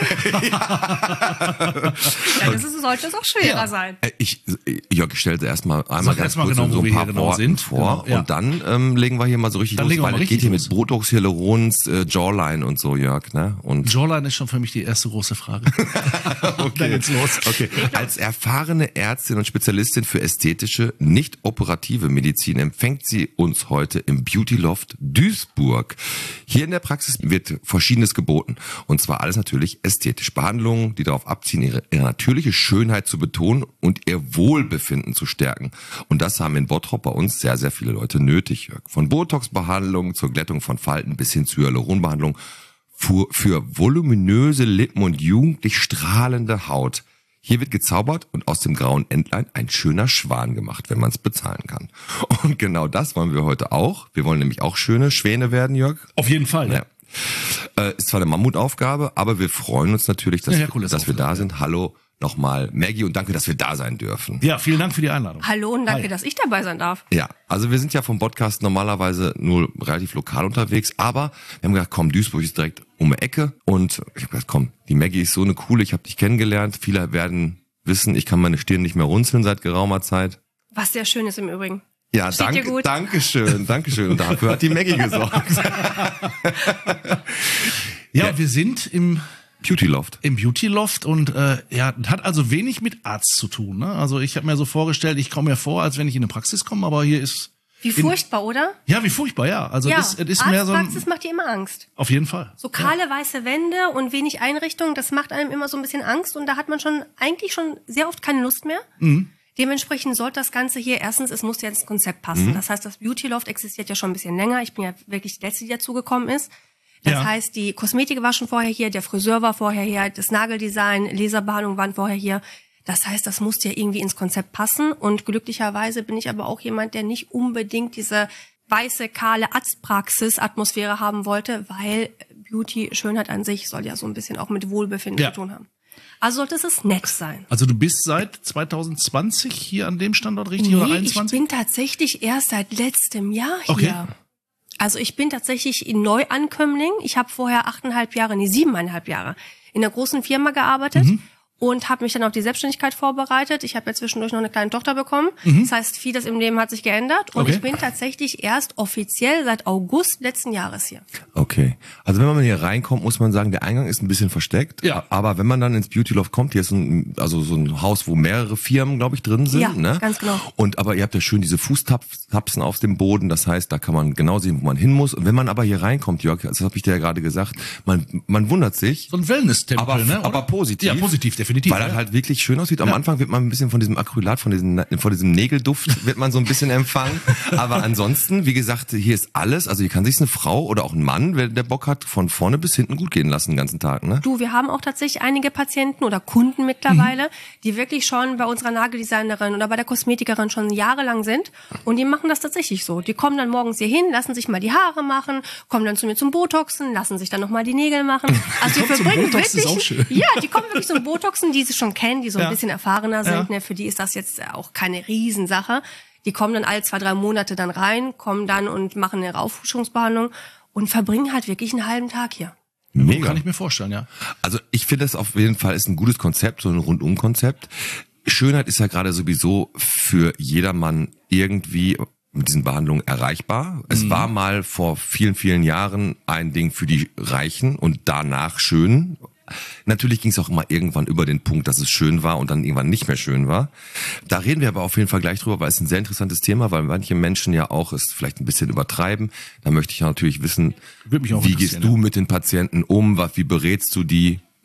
ja, das ist, sollte es auch schwerer sein. Äh, Ich, Jörg, ich stelle erstmal einmal Sag ganz erst mal kurz genau, in so wo ein wir paar hier genau Worten sind. vor. Genau, ja. Und dann ähm, legen wir hier mal so richtig Dann los, legen wir weil mal es richtig geht hier los. mit Botox, Hyalurons, äh, Jawline und so, Jörg, ne? Und Jawline ist schon für mich die erste große Frage. Dann geht's los. Okay. Als erfahrene Ärztin und Spezialistin für ästhetische, nicht operative Medizin empfängt sie uns heute im Beauty Loft Duisburg. Hier in der Praxis wird Verschiedenes geboten. Und zwar alles natürlich ästhetisch. Behandlungen, die darauf abzielen, ihre, ihre natürliche Schönheit zu betonen und ihr Wohlbefinden zu stärken. Und das haben in Bottrop bei uns sehr, sehr viele Leute nötig, Jörg. Von Botox-Behandlung zur Glättung von Falten bis hin zur Hyaluronbehandlung für, für voluminöse Lippen und jugendlich strahlende Haut. Hier wird gezaubert und aus dem grauen Entlein ein schöner Schwan gemacht, wenn man es bezahlen kann. Und genau das wollen wir heute auch. Wir wollen nämlich auch schöne Schwäne werden, Jörg. Auf jeden Fall. Ja. Äh, ist zwar eine Mammutaufgabe, aber wir freuen uns natürlich, dass, Ja, Herkules dass wir Aufgabe, da sind. Hallo nochmal Maggie und danke, dass wir da sein dürfen. Ja, vielen Dank für die Einladung. Hallo und danke, Hi. dass ich dabei sein darf. Ja, also wir sind ja vom Podcast normalerweise nur relativ lokal unterwegs, aber wir haben gedacht, komm, Duisburg ist direkt um die Ecke und ich habe gedacht, komm, die Maggie ist so eine coole, ich habe dich kennengelernt. Viele werden wissen, ich kann meine Stirn nicht mehr runzeln seit geraumer Zeit. Was sehr schön ist im Übrigen. Ja, Steht dir danke, gut. danke schön, danke schön. Und dafür hat die Maggie gesorgt. Ja, wir sind im Beauty Loft. im Beauty Loft und äh, ja, hat also wenig mit Arzt zu tun. Ne? Also ich habe mir so vorgestellt, ich komme mir vor, als wenn ich in eine Praxis komme, aber hier ist Wie furchtbar, oder? ja wie furchtbar, ja. Also Ja, es ist, es ist mehr so Arztpraxis ein, macht dir immer Angst. auf jeden Fall. So kahle weiße Wände und wenig Einrichtung, das macht einem immer so ein bisschen Angst und da hat man schon eigentlich schon sehr oft keine Lust mehr. Mhm. Dementsprechend sollte das Ganze hier, erstens, es muss ja ins Konzept passen. Mhm. Das heißt, das Beauty Loft existiert ja schon ein bisschen länger. Ich bin ja wirklich die Letzte, die dazugekommen ist. Das Ja. heißt, die Kosmetik war schon vorher hier, der Friseur war vorher hier, das Nageldesign, Laserbehandlung waren vorher hier. Das heißt, das musste ja irgendwie ins Konzept passen und glücklicherweise bin ich aber auch jemand, der nicht unbedingt diese weiße, kahle Arztpraxis-Atmosphäre haben wollte, weil Beauty, Schönheit an sich soll ja so ein bisschen auch mit Wohlbefinden Ja. zu tun haben. Also sollte es nett sein. Also du bist seit zwanzig zwanzig hier an dem Standort, richtig? oder Nee, ich einundzwanzig? bin tatsächlich erst seit letztem Jahr hier. Okay. Also ich bin tatsächlich ein Neuankömmling. Ich habe vorher achteinhalb Jahre, nee, siebeneinhalb Jahre in einer großen Firma gearbeitet Mhm. und habe mich dann auf die Selbstständigkeit vorbereitet. Ich habe ja zwischendurch noch eine kleine Tochter bekommen. Das heißt, vieles im Leben hat sich geändert und Mhm. Okay. ich bin tatsächlich erst offiziell seit August letzten Jahres hier. Okay. Also wenn man hier reinkommt, muss man sagen, der Eingang ist ein bisschen versteckt. Ja. Aber wenn man dann ins Beauty Loft kommt, hier ist ein, also so ein Haus, wo mehrere Firmen, glaube ich, drin sind. Ja, ne? ganz genau. Und aber ihr habt ja schön diese Fußtapsen auf dem Boden. Das heißt, da kann man genau sehen, wo man hin muss. Und wenn man aber hier reinkommt, Jörg, das habe ich dir ja gerade gesagt, man, man wundert sich. So ein Wellness-Tempel, Aber, ne? aber oder? positiv. Ja, positiv, definitiv. Weil das ja. halt wirklich schön aussieht. Am Ja. Anfang wird man ein bisschen von diesem Acrylat, von diesem, von diesem Nägelduft wird man so ein bisschen empfangen. Aber ansonsten, wie gesagt, hier ist alles. Also hier kann sich eine Frau oder auch ein Mann, wer der Bock hat, von vorne bis hinten gut gehen lassen den ganzen Tag, ne? Du, wir haben auch tatsächlich einige Patienten oder Kunden mittlerweile, Mhm. die wirklich schon bei unserer Nageldesignerin oder bei der Kosmetikerin schon jahrelang sind. Und die machen das tatsächlich so. Die kommen dann morgens hier hin, lassen sich mal die Haare machen, kommen dann zu mir zum Botoxen, lassen sich dann nochmal die Nägel machen. Also wir Kommt zum verbringen Botoxen, wirklich, ist auch schön. ja, die kommen wirklich zum Botoxen, die sie schon kennen, die so Ja. ein bisschen erfahrener sind. Ja. Ne? Für die ist das jetzt auch keine Riesensache. Die kommen dann alle zwei, drei Monate dann rein, kommen dann und machen ihre Auffrischungsbehandlung und verbringen halt wirklich einen halben Tag hier. Mega. Kann ich mir vorstellen, ja. Also ich finde das auf jeden Fall ist ein gutes Konzept, so ein Rundum-Konzept. Schönheit ist ja gerade sowieso für jedermann irgendwie mit diesen Behandlungen erreichbar. Es Mhm. war mal vor vielen, vielen Jahren ein Ding für die Reichen und danach schön. Natürlich ging es auch immer irgendwann über den Punkt, dass es schön war und dann irgendwann nicht mehr schön war. Da reden wir aber auf jeden Fall gleich drüber, weil es ein sehr interessantes Thema, weil manche Menschen ja auch es vielleicht ein bisschen übertreiben. Da möchte ich ja natürlich wissen, Würde mich auch wie interessieren, gehst du ja. mit den Patienten um, was, wie berätst du die?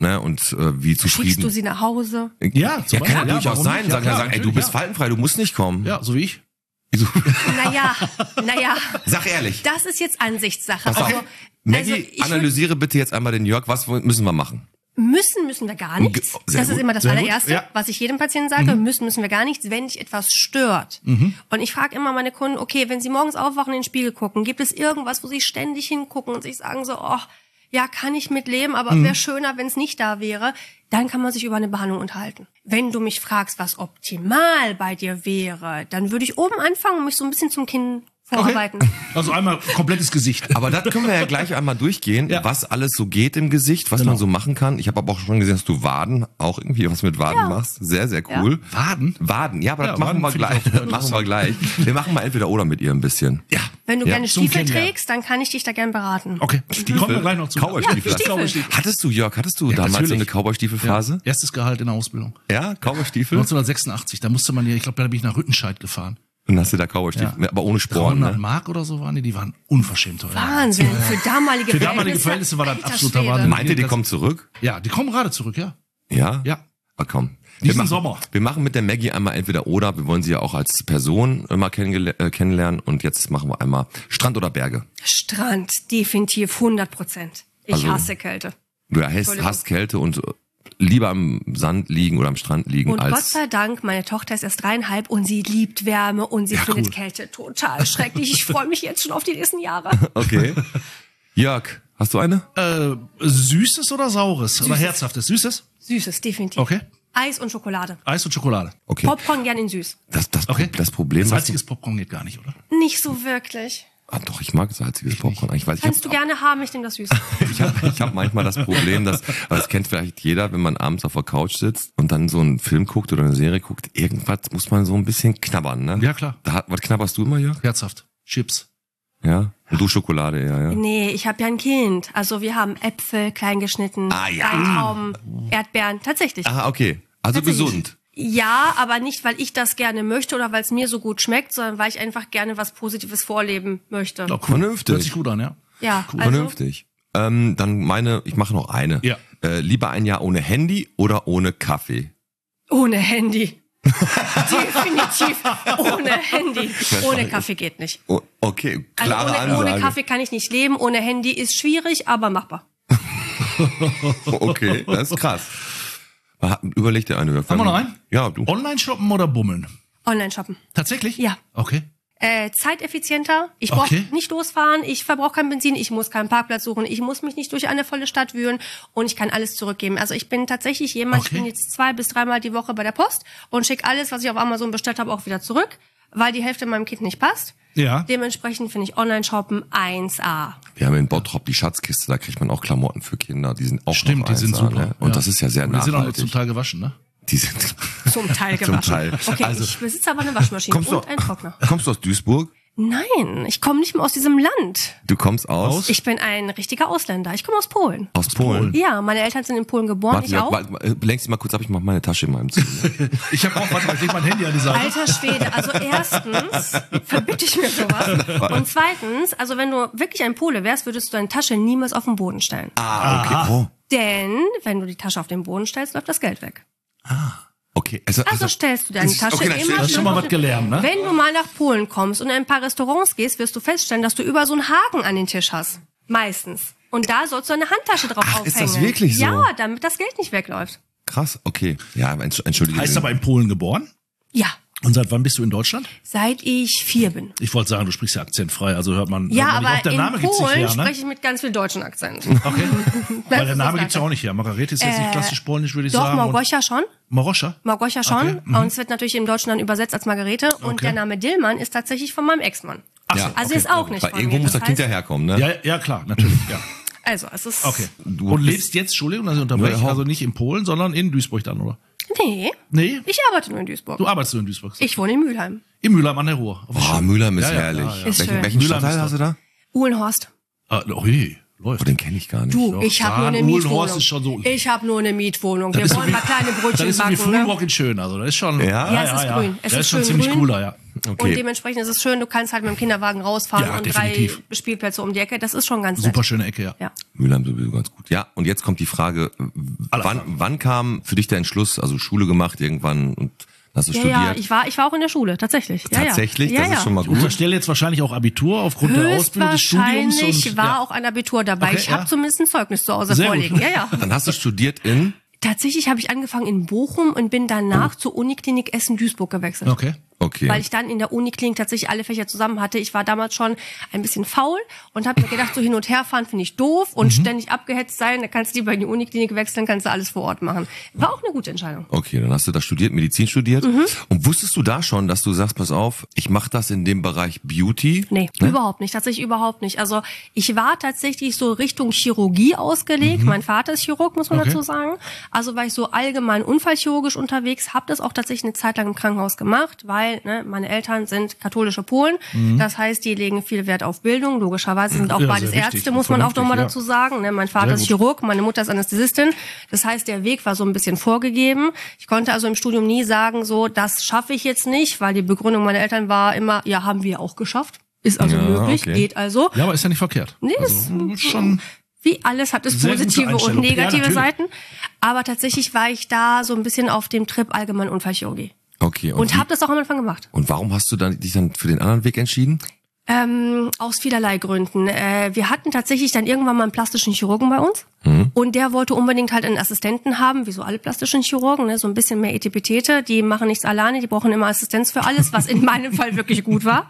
ne, und äh, wie zufrieden. Schickst du sie nach Hause? Ja, zum Ja, kann ja Beispiel. durchaus warum sein. nicht? Sagen, Ja, sagen, ey, du natürlich, bist ja. faltenfrei, du musst nicht kommen. Ja, so wie ich. Wieso? Naja, naja. Sag ehrlich. Das ist jetzt Ansichtssache. Pass auf. Also, Maggie, also ich würd- analysiere bitte jetzt einmal den Jörg. Was müssen wir machen? Müssen, müssen wir gar nichts. Sehr Das gut. ist immer das Sehr gut. allererste, Ja. was ich jedem Patienten sage. Müssen, müssen wir gar nichts, wenn dich etwas stört. Mhm. Und ich frage immer meine Kunden, okay, wenn sie morgens aufwachen, in den Spiegel gucken, gibt es irgendwas, wo sie ständig hingucken und sich sagen so, oh, ja, kann ich mitleben, aber Mhm. wäre schöner, wenn es nicht da wäre. Dann kann man sich über eine Behandlung unterhalten. Wenn du mich fragst, was optimal bei dir wäre, dann würde ich oben anfangen und mich so ein bisschen zum Kinn vorarbeiten. Also einmal komplettes Gesicht. Aber das können wir ja gleich einmal durchgehen, Ja. was alles so geht im Gesicht, was Genau. man so machen kann. Ich habe aber auch schon gesehen, dass du Waden auch irgendwie was mit Waden Ja. machst. Sehr, sehr cool. Waden? Waden, ja, aber Ja, das machen Waden wir finde ich gleich. auch super Das machen wir gleich. Wir machen mal entweder oder mit ihr ein bisschen. Ja. Wenn du Ja, gerne zum Stiefel Kennenlernen. trägst, dann kann ich dich da gern beraten. Okay, die kommen wir gleich noch zu. Cowboystiefel. Ja, Stiefel. Cowboystiefel. Hattest du, Jörg, hattest du Ja, damals natürlich. so eine Cowboystiefelphase? Erstes Gehalt in der Ausbildung. Ja, Cowboystiefel? neunzehnhundertsechsundachtzig, da musste man ja, ich glaube, da bin ich nach Rüttenscheid gefahren. Und hast du da Cowboystiefel, Ja. aber ohne Sporen, dreihundert ne? Mark oder so waren die, die waren unverschämt teuer. Wahnsinn, für damalige Für damalige Verhältnisse war das Alter absoluter Schwede. Wahnsinn. Meint ihr, die Das- kommen zurück? Ja, die kommen gerade zurück, ja. Ja? Ja. Ah, komm. Diesen machen, Sommer. Wir machen mit der Maggie einmal entweder oder. Wir wollen sie ja auch als Person immer kennengel- äh, kennenlernen. Und jetzt machen wir einmal Strand oder Berge. Strand, definitiv hundert Prozent. Ich Also- hasse Kälte. Du hast, Entschuldigung. hast Kälte und äh, lieber am Sand liegen oder am Strand liegen Und Gott als... sei Dank, meine Tochter ist erst dreieinhalb und sie liebt Wärme und sie Ja, findet cool. Kälte total schrecklich. Ich freue mich jetzt schon auf die nächsten Jahre. Okay. Jörg, hast du eine? Äh, süßes oder saures? Oder herzhaftes? Süßes? Süßes, definitiv. Okay. Eis und Schokolade. Eis und Schokolade. Okay. Popcorn gern in süß. Das, das, Okay. das Problem... was- Salziges Popcorn geht gar nicht, oder? Nicht so wirklich. Ah, doch, ich mag salziges Popcorn. Ich weiß, ich Kannst du hab, gerne haben, ich nehme das süß. ich habe ich hab manchmal das Problem, dass, aber das kennt vielleicht jeder, wenn man abends auf der Couch sitzt und dann so einen Film guckt oder eine Serie guckt, irgendwas muss man so ein bisschen knabbern, ne? Ja, klar. Da, was knabberst du immer, Jörg? Herzhaft. Chips. Ja? Und du Schokolade, ja, ja. Nee, ich habe ja ein Kind. Also wir haben Äpfel, klein geschnitten, Ah, ja. Weintrauben, Erdbeeren. Tatsächlich. Aha, okay. Also Tatsächlich. gesund. Ja, aber nicht, weil ich das gerne möchte oder weil es mir so gut schmeckt, sondern weil ich einfach gerne was Positives vorleben möchte. Ja, cool. Vernünftig. Hört sich gut an, ja. Ja, also Vernünftig. Ähm, dann meine, ich mache noch eine. Ja. Äh, lieber ein Jahr ohne Handy oder ohne Kaffee? ohne Handy. Definitiv ohne Handy. Ohne Kaffee geht nicht. Oh, okay, Also klare ohne, Ansage. ohne Kaffee kann ich nicht leben. Ohne Handy ist schwierig, aber machbar. Okay, das ist krass. Überleg dir eine. Haben wir noch einen? Ja, du. Online shoppen oder bummeln? Online shoppen. Tatsächlich? Ja. Okay. Äh, zeiteffizienter. Ich brauche Okay. nicht losfahren. Ich verbrauche kein Benzin. Ich muss keinen Parkplatz suchen. Ich muss mich nicht durch eine volle Stadt wühlen. Und ich kann alles zurückgeben. Also ich bin tatsächlich jemand, Okay. ich bin jetzt zwei bis dreimal die Woche bei der Post und schicke alles, was ich auf Amazon bestellt habe, auch wieder zurück, weil die Hälfte meinem Kind nicht passt. Ja. Dementsprechend finde ich Online-Shoppen eins A. Wir haben in Bottrop die Schatzkiste, da kriegt man auch Klamotten für Kinder. Die sind auch Stimmt, noch die sind eins A, super. Ne? Und ja. das ist ja sehr Und die sind auch nur nachhaltig. zum Teil gewaschen, ne? Die sind Zum Teil Zum gewaschen. Teil. Okay, Also- ich besitze aber eine Waschmaschine Kommst du, und einen Trockner. kommst du aus Duisburg? Nein, ich komme nicht mehr aus diesem Land. Du kommst aus? Aus? Ich bin ein richtiger Ausländer. Ich komme aus Polen. Aus Polen. Ja, meine Eltern sind in Polen geboren, Warte, ich Jörg, auch. warte, warte, lenkst dich mal kurz ab, ich mach meine Tasche in meinem Zimmer. Ich habe auch, warte mal, ich leg mein Handy an die Seite. Alter Schwede, also erstens verbitte ich mir sowas. Und zweitens, also wenn du wirklich ein Pole wärst, würdest du deine Tasche niemals auf den Boden stellen. Ah, okay. Oh, Denn wenn du die Tasche auf den Boden stellst, läuft das Geld weg. okay. Also, Also stellst du deine das- Tasche okay, dann stell- immer... Hast du schon mal was gelernt, ne? Wenn du mal nach Polen kommst und in ein paar Restaurants gehst, wirst du feststellen, dass du über so einen Haken an den Tisch hast. Meistens. Und da sollst du eine Handtasche drauf Ach, aufhängen. ist das wirklich so? Ja, damit das Geld nicht wegläuft. krass, okay. Ja, aber entsch- entschuldige. Heißt aber in Polen geboren? Ja, Und seit wann bist du in Deutschland? seit ich vier bin. Ich wollte sagen, du sprichst ja akzentfrei, also hört man, Ja, hört man nicht. aber Auch der in Name gibt's Polen nicht her, ne? spreche ich mit ganz viel deutschen Akzent. Okay. Weil der ist Name das gibt's ja auch nicht her. Margarete ist jetzt nicht klassisch polnisch, würde ich Doch, sagen. Und- Małgosia schon. Maroscha? Małgosia schon. Okay, mhm. Und es wird natürlich im Deutschen dann übersetzt als Margarete. Und Okay. der Name Dillmann ist tatsächlich von meinem Ex-Mann. Ja, Also okay. ist auch nicht Weil von irgendwo mir. muss das Das Kind ja heißt- herkommen, ne? Ja, ja, klar, natürlich, ja. Also, es ist... Okay. Du Und bist- lebst jetzt, Entschuldigung, dass ich unterbreche, Ja, also nicht in Polen, sondern in Duisburg dann, oder? Nee, Nee? ich arbeite nur in Duisburg. Du arbeitest nur in Duisburg. Ich wohne in Mülheim. In Mülheim an der Ruhr. Auf der Boah, Schule. Mülheim ist Ja, ja, herrlich. ja, ja. Ist Welchen, schön. welchen Mülheim Stadtteil ist hast du da? Uhlenhorst. Ah, ui, läuft. Oh, den kenne ich gar nicht. Du, Doch, ich habe nur Rahn, eine Uhlenhorst Mietwohnung. ist schon so- Ich habe nur eine Mietwohnung. Das Wir ist so wollen wie- mal kleine Das Brötchen ist so wie backen. Ne? Fulbrock in Schön, also das ist schon. Ja? Ja, es ist grün. Es das ist ist schon schön ziemlich grün. cooler, ja. Okay. Und dementsprechend ist es schön, du kannst halt mit dem Kinderwagen rausfahren Ja, und definitiv. drei Spielplätze um die Ecke. Das ist schon ganz Super nett. schöne Ecke, ja. Ja. Mülheim sowieso ganz gut. Ja, und jetzt kommt die Frage, wann, wann kam für dich der Entschluss, also Schule gemacht irgendwann und hast du Ja, studiert? ja, ich war, ich war auch in der Schule, tatsächlich. Ja, Tatsächlich? Ja, Das ja. ist schon mal Ich gut. unterstelle jetzt wahrscheinlich auch Abitur aufgrund der Ausbildung des Studiums. Höchstwahrscheinlich Und, war ja. auch ein Abitur dabei. Okay, ich habe ja. zumindest ein Zeugnis zu Hause Sehr vorliegen. gut. Ja, ja. Dann hast du studiert in? Tatsächlich habe ich angefangen in Bochum und bin danach zur Uniklinik Essen-Duisburg gewechselt. Okay. Okay. Weil ich dann in der Uniklinik tatsächlich alle Fächer zusammen hatte. Ich war damals schon ein bisschen faul und habe mir gedacht, so hin und her fahren finde ich doof und Mhm. ständig abgehetzt sein. Da kannst du lieber in die Uniklinik wechseln, kannst du alles vor Ort machen. War auch eine gute Entscheidung. Okay, dann hast du da studiert, Medizin studiert. Mhm. Und wusstest du da schon, dass du sagst, pass auf, ich mache das in dem Bereich Beauty? Nee, überhaupt nicht. Tatsächlich überhaupt nicht. Also ich war tatsächlich so Richtung Chirurgie ausgelegt. Mein Vater ist Chirurg, muss man Okay. dazu sagen. Also war ich so allgemein unfallchirurgisch unterwegs, habe das auch tatsächlich eine Zeit lang im Krankenhaus gemacht, weil ne, meine Eltern sind katholische Polen. Das heißt, die legen viel Wert auf Bildung. Logischerweise sind auch Ja, beides sehr wichtig Ärzte, und muss man auch vernünftig, nochmal ja. dazu sagen. Ne, mein Vater Sehr ist gut. Chirurg, meine Mutter ist Anästhesistin. Das heißt, der Weg war so ein bisschen vorgegeben. Ich konnte also im Studium nie sagen, so, das schaffe ich jetzt nicht, weil die Begründung meiner Eltern war immer, ja, haben wir auch geschafft. Ist also Ja, möglich, okay. geht also. Ja, aber ist ja nicht verkehrt. Nee, also, ist schon. Wie alles hat es Sehr gute positive und Einstellung. Ja, negative natürlich. Seiten. Aber tatsächlich war ich da so ein bisschen auf dem Trip allgemein Unfallchirurgie. Okay. Und, Und wie- habe das auch am Anfang gemacht. und warum hast du dann, dich dann für den anderen Weg entschieden? Ähm, aus vielerlei Gründen. Äh, wir hatten tatsächlich dann irgendwann mal einen plastischen Chirurgen bei uns. Und der wollte unbedingt halt einen Assistenten haben, wie so alle plastischen Chirurgen, ne? So ein bisschen mehr Etipetete. Die machen nichts alleine, die brauchen immer Assistenz für alles, was in meinem Fall wirklich gut war.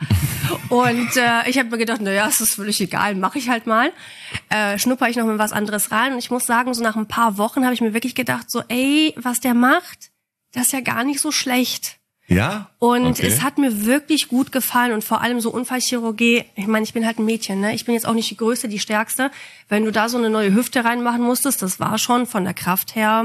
Und äh, ich habe mir gedacht, naja, es ist völlig egal, mache ich halt mal. Äh, schnupper ich noch mal was anderes rein. Und ich muss sagen, so nach ein paar Wochen habe ich mir wirklich gedacht, so ey, was der macht, das ist ja gar nicht so schlecht. Ja? Und Okay. es hat mir wirklich gut gefallen und vor allem so Unfallchirurgie, ich meine, ich bin halt ein Mädchen, ne? Ich bin jetzt auch nicht die Größte, die Stärkste. Wenn du da so eine neue Hüfte reinmachen musstest, das war schon von der Kraft her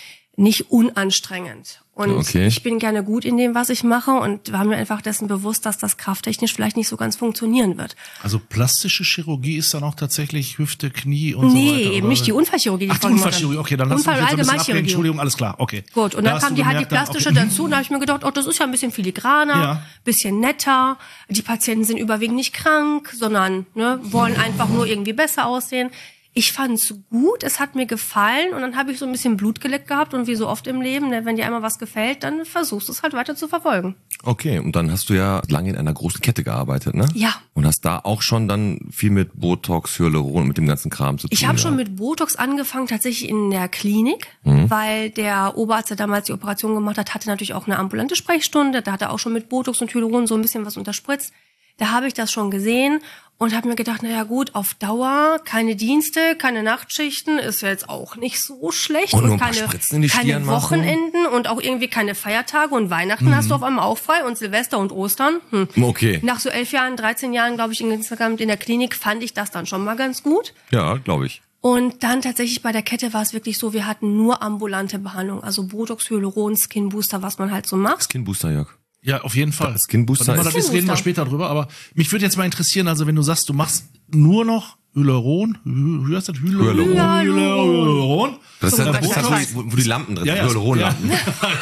nicht unanstrengend. Und Okay. ich bin gerne gut in dem, was ich mache und war mir einfach dessen bewusst, dass das krafttechnisch vielleicht nicht so ganz funktionieren wird. Also plastische Chirurgie ist dann auch tatsächlich Hüfte, Knie und so Nee, weiter. eben oder? nicht die Unfallchirurgie. Die Ach, ich die vorhin gemacht Unfallchirurgie, habe. okay, dann lass mich Unfall- jetzt ein bisschen Allgemeinchirurgie. ablenken. Entschuldigung, alles klar, okay. Gut, und Da dann hast kam du die halt die gemerkt, dann, plastische okay. dazu, da habe ich mir gedacht, oh, das ist ja ein bisschen filigraner, Ja. bisschen netter. Die Patienten sind überwiegend nicht krank, sondern ne, wollen einfach nur irgendwie besser aussehen. Ich fand's gut, es hat mir gefallen und dann habe ich so ein bisschen Blut geleckt gehabt und wie so oft im Leben, ne, wenn dir einmal was gefällt, dann versuchst du es halt weiter zu verfolgen. Okay, und dann hast du ja lange in einer großen Kette gearbeitet, ne? Ja. Und hast da auch schon dann viel mit Botox, Hyaluron, mit dem ganzen Kram zu tun. Ich habe ja. schon mit Botox angefangen, tatsächlich in der Klinik, weil der Oberarzt, der damals die Operation gemacht hat, hatte natürlich auch eine ambulante Sprechstunde. Da hat er auch schon mit Botox und Hyaluron so ein bisschen was unterspritzt. Da habe ich das schon gesehen und habe mir gedacht, naja gut, auf Dauer, keine Dienste, keine Nachtschichten, ist ja jetzt auch nicht so schlecht. Und nur ein paar keine, Spritzen in die keine Stirn machen? Wochenenden und auch irgendwie keine Feiertage und Weihnachten hast du auf einmal auch frei und Silvester und Ostern. Hm. Okay. Nach so elf Jahren, dreizehn Jahren, glaube ich, insgesamt in der Klinik fand ich das dann schon mal ganz gut. Ja, glaube ich. Und dann tatsächlich bei der Kette war es wirklich so, wir hatten nur ambulante Behandlung, also Botox, Hyaluron, Skin Booster, was man halt so macht. Skin Booster, Jörg. Ja, auf jeden Fall. Skin Booster Warte mal, ist- das Skin reden wir Booster. später drüber, aber mich würde jetzt mal interessieren, also wenn du sagst, du machst nur noch Hyaluron, Hy- wie heißt das? Hyaluron. Hyaluron. Hyaluron. Das ist, So, das das ist das, ist wo, das. die- wo, wo die Lampen drin Ja, sind, ja, Hyaluronlampen. ja.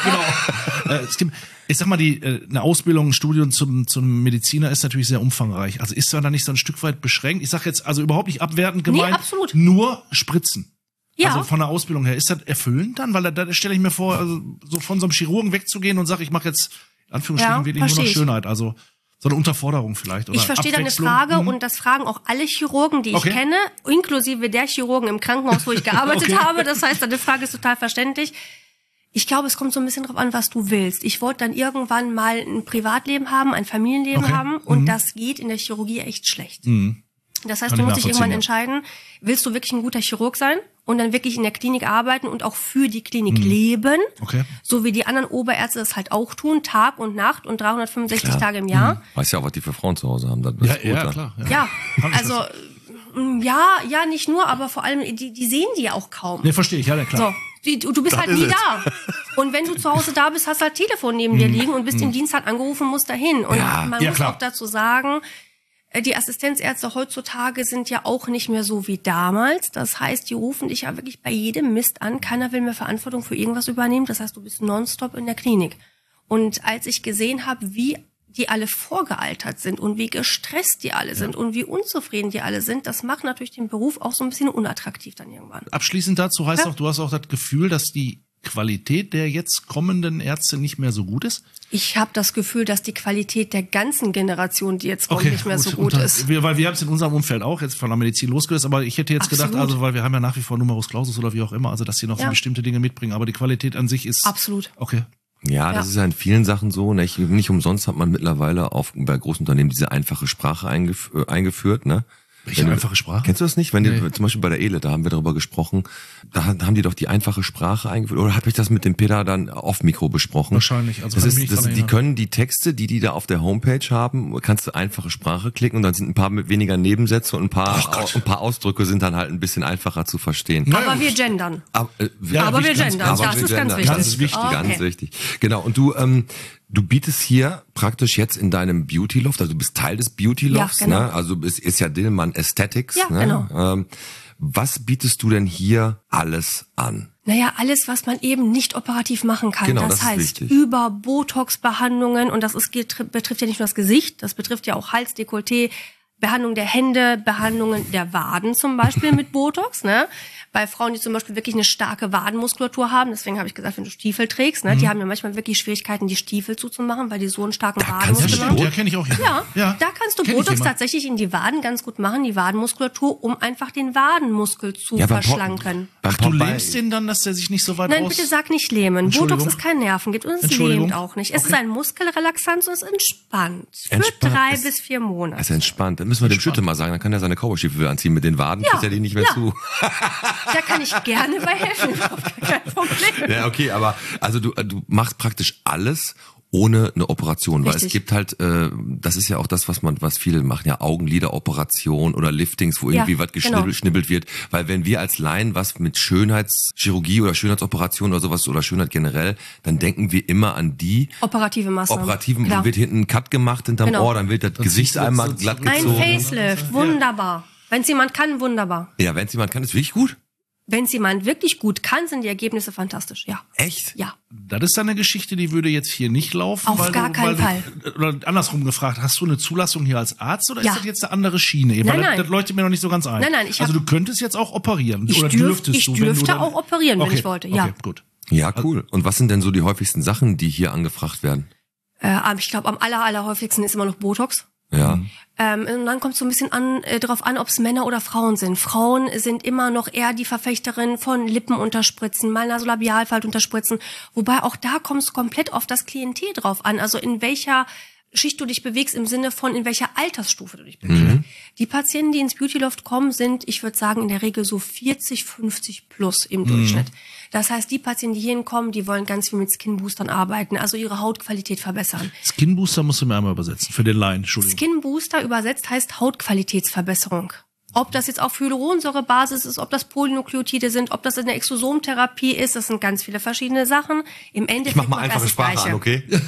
genau. Äh, es gibt, ich sag mal, die, äh, eine Ausbildung, ein Studium zum, zum Mediziner ist natürlich sehr umfangreich. Also ist man da nicht so ein Stück weit beschränkt? Ich sag jetzt also überhaupt nicht abwertend gemeint. absolut. Nur Spritzen. Ja. Also von der Ausbildung her. Ist das erfüllend dann? Weil da, da stelle ich mir vor, also so von so einem Chirurgen wegzugehen und sage, ich mache jetzt in Anführungsstrichen Ja, wirklich nur noch versteh ich. Schönheit. Also so eine Unterforderung vielleicht. Oder Ich verstehe deine Abwechslung. Frage Mhm. und das fragen auch alle Chirurgen, die ich Okay. kenne, inklusive der Chirurgen im Krankenhaus, wo ich gearbeitet Okay. habe. Das heißt, deine Frage ist total verständlich. Ich glaube, es kommt so ein bisschen drauf an, was du willst. Ich wollte dann irgendwann mal ein Privatleben haben, ein Familienleben Okay. haben und das geht in der Chirurgie echt schlecht. Mhm. Das heißt, Kann du ich musst dich irgendwann nachvollziehen, entscheiden, willst du wirklich ein guter Chirurg sein und dann wirklich in der Klinik arbeiten und auch für die Klinik leben, Okay. so wie die anderen Oberärzte das halt auch tun, Tag und Nacht und dreihundertfünfundsechzig Tage im Jahr. Weißt ja auch, was die für Frauen zu Hause haben. Das Ja, ist gut, ja, dann. klar. Ja. Ja, Kann ich also mm, ja, ja, nicht nur, aber vor allem, die, die sehen die ja auch kaum. Ne, verstehe ich, ja, ja, klar. So, die, du du bist halt ist nie es. da. Und wenn du zu Hause da bist, hast du halt Telefon neben dir liegen und bist im Dienst halt angerufen, musst dahin. Und Ja, man ja, muss klar. auch dazu sagen, äh, die Assistenzärzte heutzutage sind ja auch nicht mehr so wie damals. Das heißt, die rufen dich ja wirklich bei jedem Mist an. Keiner will mehr Verantwortung für irgendwas übernehmen. Das heißt, du bist nonstop in der Klinik. Und als ich gesehen habe, wie die alle vorgealtert sind und wie gestresst die alle sind und wie unzufrieden die alle sind, das macht natürlich den Beruf auch so ein bisschen unattraktiv dann irgendwann. Abschließend dazu heißt Ja. auch, du hast auch das Gefühl, dass die Qualität der jetzt kommenden Ärzte nicht mehr so gut ist? Ich habe das Gefühl, dass die Qualität der ganzen Generation, die jetzt kommt, nicht mehr so gut Und ist. Wir, weil wir haben es in unserem Umfeld auch jetzt von der Medizin losgelöst, aber ich hätte jetzt Absolut. gedacht, also weil wir haben ja nach wie vor Numerus Clausus oder wie auch immer, also dass sie noch so Ja. bestimmte Dinge mitbringen, aber die Qualität an sich ist... Absolut. Okay. Ja, das Ja. ist ja in vielen Sachen so. Ne? Ich, nicht umsonst hat man mittlerweile auf, bei großen Unternehmen diese einfache Sprache eingef äh, eingeführt. Ne? Welche Wenn du- einfache Sprache? Kennst du das nicht? Wenn Nee. die, zum Beispiel bei der E L E, da haben wir darüber gesprochen, da haben die doch die einfache Sprache eingeführt. Oder habe ich das mit dem Peter dann off Mikro besprochen? Wahrscheinlich, also das kann ich ist, mich nicht das, dran die erinnern. können die Texte, die die da auf der Homepage haben, kannst du einfache Sprache klicken und dann sind ein paar mit weniger Nebensätze und ein paar, ein paar Ausdrücke sind dann halt ein bisschen einfacher zu verstehen. Na Aber ja, wir gut. gendern. Aber, äh, Ja, Aber wir ganz- gendern, aber das wir ist ganz gendern. wichtig. Ganz wichtig, Okay. Ganz wichtig. Genau. Und du, ähm, du bietest hier praktisch jetzt in deinem Beauty Loft, also du bist Teil des Beauty Lofts, Ja, genau. ne? Also es ist ja Dillmann Aesthetics, Ja, ne? genau. Ähm, was bietest du denn hier alles an? Naja, alles, was man eben nicht operativ machen kann. Genau, das, das ist heißt, wichtig. über Botox-Behandlungen, und das ist, betrifft ja nicht nur das Gesicht, das betrifft ja auch Hals, Dekolleté, Behandlung der Hände, Behandlungen der Waden zum Beispiel mit Botox, ne? Bei Frauen, die zum Beispiel wirklich eine starke Wadenmuskulatur haben, deswegen habe ich gesagt, wenn du Stiefel trägst, ne, die haben ja manchmal wirklich Schwierigkeiten, die Stiefel zuzumachen, weil die so einen starken kannst du Wadenmuskel stimmt, haben. Ja, kenne ich auch hier. Ja, ja, da kannst du kenn ich Botox jemand. tatsächlich in die Waden ganz gut machen, die Wadenmuskulatur, um einfach den Wadenmuskel zu beim Pop- verschlanken. beim Ach, du Popeye- lähmst den dann, dass der sich nicht so weit Nein, raus... bitte sag nicht lähmen. Entschuldigung. Botox ist kein Nervengift und es Entschuldigung. lähmt auch nicht. Es ist ein Muskelrelaxant und es ist entspannt. Für Entspannt drei ist- bis vier Monate. Das ist entspannt. Dann müssen wir dem Schütte mal sagen, dann kann er seine Cowboystiefel wieder anziehen. Mit den Waden Ja, kriegt er die nicht mehr ja. zu. Da kann ich gerne bei helfen. Überhaupt kein Problem. Ja, okay, aber also du, du machst praktisch alles ohne eine Operation, weil es Richtig. gibt halt, äh, das ist ja auch das, was man, was viele machen, ja Augenlideroperation oder Liftings, wo Ja, irgendwie was geschnibbelt genau. schnibbelt wird, weil wenn wir als Laien was mit Schönheitschirurgie oder Schönheitsoperation oder sowas oder Schönheit generell, dann denken wir immer an die Operative Maßnahmen. operativen, Klar. dann wird hinten ein Cut gemacht hinterm Genau. Ohr, dann wird das Gesicht ziehst du einmal so glatt zurück. Ein gezogen. Facelift, wunderbar. Wenn es jemand kann, wunderbar. Ja, wenn es jemand kann, ist wirklich gut. Wenn es jemand wirklich gut kann, sind die Ergebnisse fantastisch. Ja. Echt? Ja. Das ist dann eine Geschichte, die würde jetzt hier nicht laufen. Auf weil gar du, keinen weil du, Oder andersrum gefragt, hast du eine Zulassung hier als Arzt oder Ja. ist das jetzt eine andere Schiene? Weil Nein, das, nein. das leuchtet mir noch nicht so ganz ein. Nein, nein, ich Also hab- du könntest jetzt auch operieren. Ich oder dürf- dürftest ich du, wenn du dürfte dann, auch operieren, wenn okay. ich wollte, ja. Okay, gut. Ja, cool. Und was sind denn so die häufigsten Sachen, die hier angefragt werden? Äh, ich glaube, am aller, allerhäufigsten ist immer noch Botox. Ja. Ähm, und dann kommt es so ein bisschen an, äh, darauf an, ob es Männer oder Frauen sind. Frauen sind immer noch eher die Verfechterin von Lippenunterspritzen, mal Nasolabialfalt unterspritzen. Wobei auch da kommt es komplett auf das Klientel drauf an. Also in welcher Schicht du dich bewegst, im Sinne von in welcher Altersstufe du dich bewegst. Mhm. Die Patienten, die ins Beauty Loft kommen, sind, ich würde sagen, in der Regel so vierzig, fünfzig plus im Durchschnitt. Das heißt, die Patienten, die hierhin kommen, die wollen ganz viel mit Skin Boostern arbeiten, also ihre Hautqualität verbessern. Skin Booster musst du mir einmal übersetzen, für den Laien, Entschuldigung. Skin Booster übersetzt heißt Hautqualitätsverbesserung. Ob das jetzt auf Hyaluronsäurebasis ist, ob das Polynukleotide sind, ob das eine Exosomtherapie ist, das sind ganz viele verschiedene Sachen. Im Endeffekt Ich mach mal macht einfache das Sprache Gleiche. an, okay? Es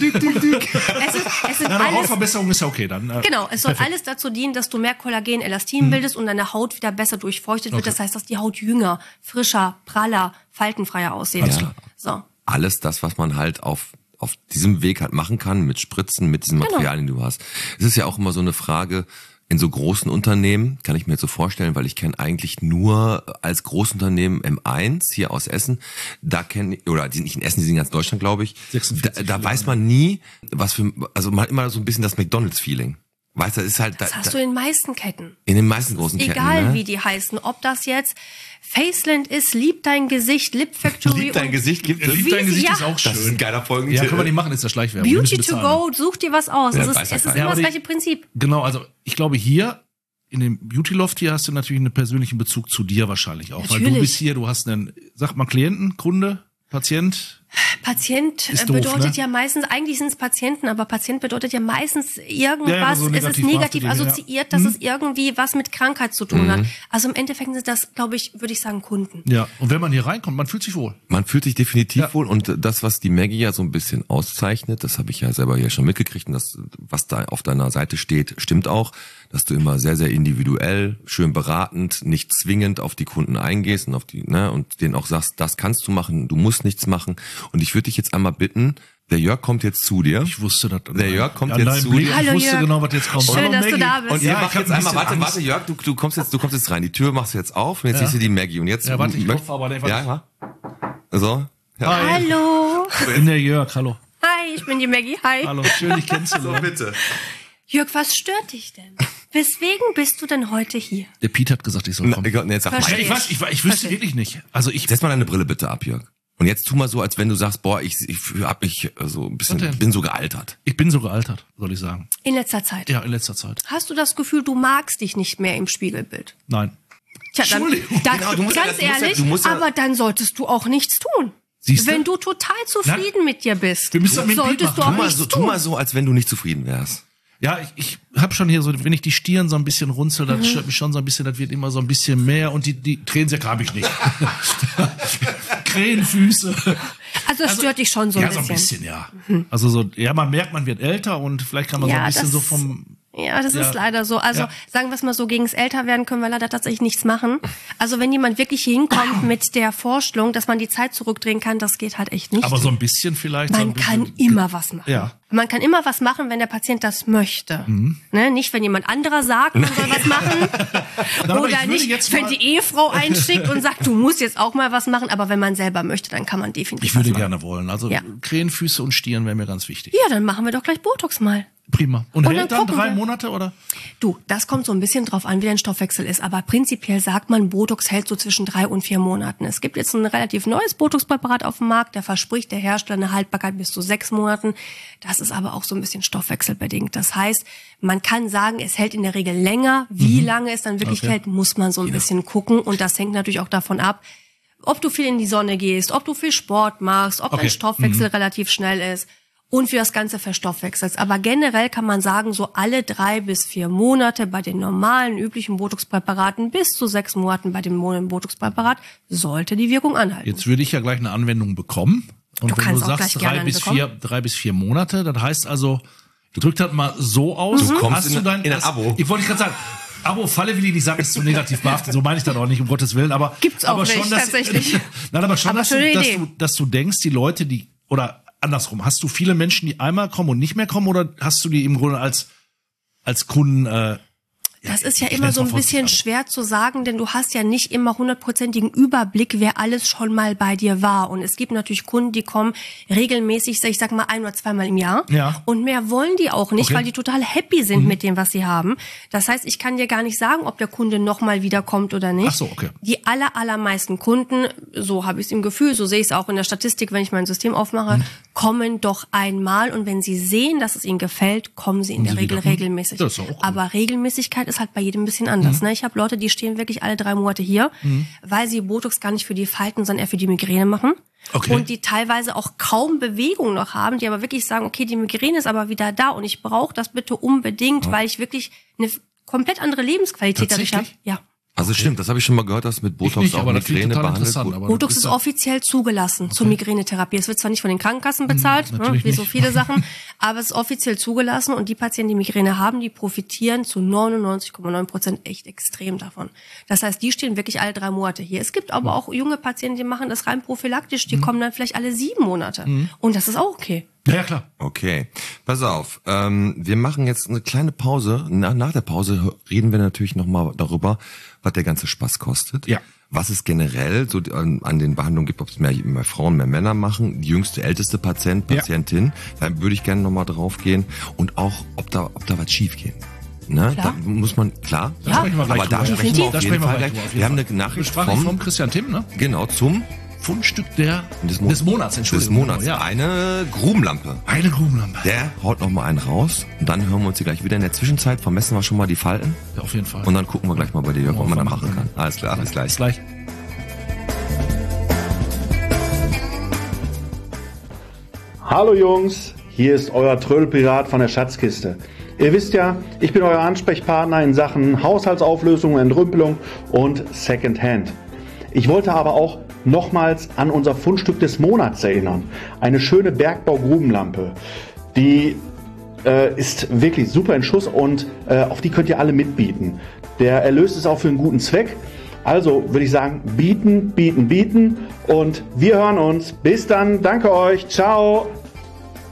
ist, es sind Ja, aber alles, Hautverbesserung ist ja okay dann. äh, genau, es soll perfekt. alles dazu dienen, dass du mehr Kollagen, Elastin bildest und deine Haut wieder besser durchfeuchtet wird. Okay. Das heißt, dass die Haut jünger, frischer, praller, faltenfreier aussehen Alles wird. klar. So. Alles das, was man halt auf auf diesem Weg halt machen kann, mit Spritzen, mit diesen Genau. Materialien, die du hast. Es ist ja auch immer so eine Frage, in so großen Unternehmen, kann ich mir jetzt so vorstellen, weil ich kenne eigentlich nur als Großunternehmen M eins hier aus Essen, da kenne oder die sind nicht in Essen, die sind in ganz Deutschland, glaube ich. sechsundvierzig Da, da weiß man nie, was für, also man hat immer so ein bisschen das McDonalds-Feeling. Weißt du, das ist halt Das da, hast da, du in den meisten Ketten. in den meisten großen Ketten. Egal ne? wie die heißen, ob das jetzt Faceland ist, Lieb dein Gesicht, Lip Factory Lieb dein und Gesicht gibt es. Lieb dein Wie- Gesicht ja. ist auch schön. Das ist ein geiler Folgentitel. Ja, können wir nicht machen, ist ja Schleichwerbung. Wir Beauty müssen to bezahlen. go, such dir was aus. Ja, Es ist, weiß es ja ist keiner. immer aber das die- gleiche Prinzip. Genau, also ich glaube hier in dem Beauty Loft hier hast du natürlich einen persönlichen Bezug zu dir wahrscheinlich auch. Weil du Natürlich. bist hier, du hast einen, sag mal Klienten, Kunde, Patient. Patient Ist äh, doof, bedeutet ne? ja meistens, eigentlich sind es Patienten, aber Patient bedeutet ja meistens Ja, irgendwas, ja, so es ist negativ negativ behaftet, ja. assoziiert, dass es irgendwie was mit Krankheit zu tun hat. Also im Endeffekt sind das, glaube ich, würde ich sagen, Kunden. Ja, und wenn man hier reinkommt, man fühlt sich wohl. Man fühlt sich definitiv Ja. wohl und das, was die Maggie ja so ein bisschen auszeichnet, das habe ich ja selber hier schon mitgekriegt und das, was da auf deiner Seite steht, stimmt auch, dass du immer sehr, sehr individuell, schön beratend, nicht zwingend auf die Kunden eingehst und auf die, ne, und denen auch sagst, das kannst du machen, du musst nichts machen. Und ich würde dich jetzt einmal bitten, Der Jörg kommt jetzt zu dir. Ich wusste das. Der Jörg kommt An jetzt deinem zu Blick, dir. Hallo, ich wusste Jörg. genau, was jetzt kommt. Schön, Hallo, dass du Maggie. da bist. Und ihr Ja, macht ich hab jetzt ein einmal, bisschen warte, Angst. warte, Jörg, du, du kommst jetzt, du kommst jetzt rein. Die Tür machst du jetzt auf und jetzt Ja. siehst du die Maggie. Und jetzt, Ja, warte, ich möcht- klopfe, aber der- ja, ja. So. Ja. Hi. Hallo. Ich bin der Jörg, hallo. Hi, ich bin die Maggie. Hi. Hallo, schön, dich kennenzulernen. Bitte. Jörg, was stört dich denn? Weswegen bist du denn heute hier? Der Pete hat gesagt, ich soll Na, kommen. Gott, nee, jetzt sag mal. Ja, ich weiß, ich, ich wüsste wirklich nicht. Also ich, Setz mal deine Brille bitte ab, Jörg. Und jetzt tu mal so, als wenn du sagst, boah, ich, ich hab mich so ein bisschen, Was denn? bin so gealtert. ich bin so gealtert, soll ich sagen. In letzter Zeit. Ja, in letzter Zeit. Hast du das Gefühl, du magst dich nicht mehr im Spiegelbild? Nein. Tja, dann, Entschuldigung. dann Genau, du musst ja- ganz das musst ja- ehrlich, du musst ja- aber dann solltest du auch nichts tun. Siehst du? Wenn du total zufrieden mit dir bist, Wir müssen das mit dem Beat solltest du machen. auch Tu mal, nichts so, tu tun. mal so, als wenn du nicht zufrieden wärst. Ja, ich, ich habe schon hier so, wenn ich die Stirn so ein bisschen runzel, Mhm. das stört mich schon so ein bisschen, das wird immer so ein bisschen mehr und die, die Tränensäcke habe ich nicht. Krähenfüße. Also das stört dich schon so ein ja, so bisschen. ein bisschen, ja. Also so, ja, man merkt, man wird älter und vielleicht kann man so Ja, ein bisschen das- so vom, Ja, das Ja. ist leider so. Also Ja. sagen wir es mal so, gegens Älterwerden können wir leider tatsächlich nichts machen. Also wenn jemand wirklich hier hinkommt mit der Vorstellung, dass man die Zeit zurückdrehen kann, das geht halt echt nicht. aber so ein bisschen vielleicht. so Man ein bisschen, kann immer was machen. Ja. Man kann immer was machen, wenn der Patient das möchte. Mhm. Ne? Nicht, wenn jemand anderer sagt, man soll was machen. aber ich Oder würde nicht, jetzt wenn mal- die Ehefrau einschickt und sagt, du musst jetzt auch mal was machen. Aber wenn man selber möchte, dann kann man definitiv Ich würde was machen. gerne wollen. Also Ja. Krähenfüße und Stirn wäre mir ganz wichtig. Ja, dann machen wir doch gleich Botox mal. Prima. Und, Und hält dann dann gucken drei wir. Monate oder? Du, das kommt so ein bisschen drauf an, wie dein Stoffwechsel ist. Aber prinzipiell sagt man, Botox hält so zwischen drei und vier Monaten. Es gibt jetzt ein relativ neues Botox-Präparat auf dem Markt. Da verspricht der Hersteller eine Haltbarkeit bis zu sechs Monaten. Das ist aber auch so ein bisschen stoffwechselbedingt. Das heißt, man kann sagen, es hält in der Regel länger. Wie lange es dann wirklich Okay. hält, muss man so ein bisschen gucken. Und das hängt natürlich auch davon ab, ob du viel in die Sonne gehst, ob du viel Sport machst, ob Okay. dein Stoffwechsel relativ schnell ist. Und wie das Ganze verstoffwechselst. Aber generell kann man sagen, so alle drei bis vier Monate bei den normalen, üblichen Botox-Präparaten bis zu sechs Monaten bei dem mono Botox-Präparat sollte die Wirkung anhalten. Jetzt würde ich ja gleich eine Anwendung bekommen. Und Du wenn kannst du auch sagst gleich gerne drei eine bis vier, drei bis vier Monate, das heißt also, drück das mal so aus. Du kommst Hast in- du dein, in ein hast- Abo. Ich wollte gerade sagen, Abo-Falle will ich nicht sagen, ist zu negativ behaftet. So meine ich das auch nicht, um Gottes Willen. Aber Gibt's auch aber nicht, schon, dass, tatsächlich. Nein, aber schon, Aber dass, du, schöne dass, Idee. du, dass du denkst, die Leute, die, oder andersrum, hast du viele Menschen, die einmal kommen und nicht mehr kommen, oder hast du die im Grunde als, als Kunden, äh, Das ist ja ich immer nenn's so ein mal vorsichtig bisschen schwer zu sagen, denn du hast ja nicht immer hundertprozentigen Überblick, wer alles schon mal bei dir war. Und es gibt natürlich Kunden, die kommen regelmäßig, ich sag mal, ein oder zweimal im Jahr. Ja. Und mehr wollen die auch nicht, Okay. weil die total happy sind mit dem, was sie haben. Das heißt, ich kann dir gar nicht sagen, ob der Kunde nochmal wiederkommt oder nicht. Ach so, okay. Die aller, allermeisten Kunden, so habe ich es im Gefühl, so sehe ich es auch in der Statistik, wenn ich mein System aufmache, Mhm. kommen doch einmal. Und wenn sie sehen, dass es ihnen gefällt, kommen sie in der sie Regel wieder. Hm. regelmäßig. Das ist doch auch gut. Aber Regelmäßigkeit ist halt bei jedem ein bisschen anders. Ne? Ich habe Leute, die stehen wirklich alle drei Monate hier, weil sie Botox gar nicht für die Falten, sondern eher für die Migräne machen. Okay. Und die teilweise auch kaum Bewegung noch haben, die aber wirklich sagen, okay, die Migräne ist aber wieder da und ich brauche das bitte unbedingt, weil ich wirklich eine komplett andere Lebensqualität dadurch habe. Tatsächlich? Ja. Also stimmt, das habe ich schon mal gehört, dass mit ich Botox nicht, auch aber das klingt Migräne total behandelt interessant. wurde. Aber Botox das ist ja- offiziell zugelassen zur Migränetherapie. Es wird zwar nicht von den Krankenkassen bezahlt, ne, natürlich wie so nicht. viele Sachen, aber es ist offiziell zugelassen und die Patienten, die Migräne haben, die profitieren zu neunundneunzig Komma neun Prozent echt extrem davon. Das heißt, die stehen wirklich alle drei Monate hier. Es gibt aber auch junge Patienten, die machen das rein prophylaktisch, die kommen dann vielleicht alle sieben Monate. Und das ist auch okay. Ja, ja, klar. Okay, pass auf. Ähm, wir machen jetzt eine kleine Pause. Na, nach der Pause reden wir natürlich nochmal darüber, was der ganze Spaß kostet. Ja. Was es generell so an, an den Behandlungen gibt, ob es mehr, mehr Frauen, mehr Männer machen. Die jüngste, älteste Patient, Ja. Patientin. Da würde ich gerne nochmal drauf gehen. Und auch, ob da, ob da was schief geht. Ne? Klar. Da muss man, klar. Ja. Sprechen wir gleich aber da drüber. sprechen wir auf Da jeden sprechen wir Fall gleich gleich. drüber, auf Wir jeden haben Fall. eine Nachricht Sprachlich vom, vom Christian Timm, ne? genau, zum Fundstück der, des, Mo- des Monats, des Entschuldigung. Monats. Ja. Eine Grubenlampe. Eine Grubenlampe. Der haut noch mal einen raus und dann hören wir uns hier gleich wieder. In der Zwischenzeit vermessen wir schon mal die Falten Ja, auf jeden Fall. und dann gucken wir gleich mal bei dir, was Oh, man da was machen machen kann. wir? Alles klar, bis gleich. Bis gleich. Hallo Jungs, hier ist euer Trödelpirat von der Schatzkiste. Ihr wisst ja, ich bin euer Ansprechpartner in Sachen Haushaltsauflösung, Entrümpelung und Secondhand. Ich wollte aber auch nochmals an unser Fundstück des Monats erinnern. Eine schöne Bergbau-Grubenlampe. Die äh, ist wirklich super in Schuss und äh, auf die könnt ihr alle mitbieten. Der Erlös ist auch für einen guten Zweck. Also würde ich sagen, bieten, bieten, bieten und wir hören uns. Bis dann, danke euch, ciao.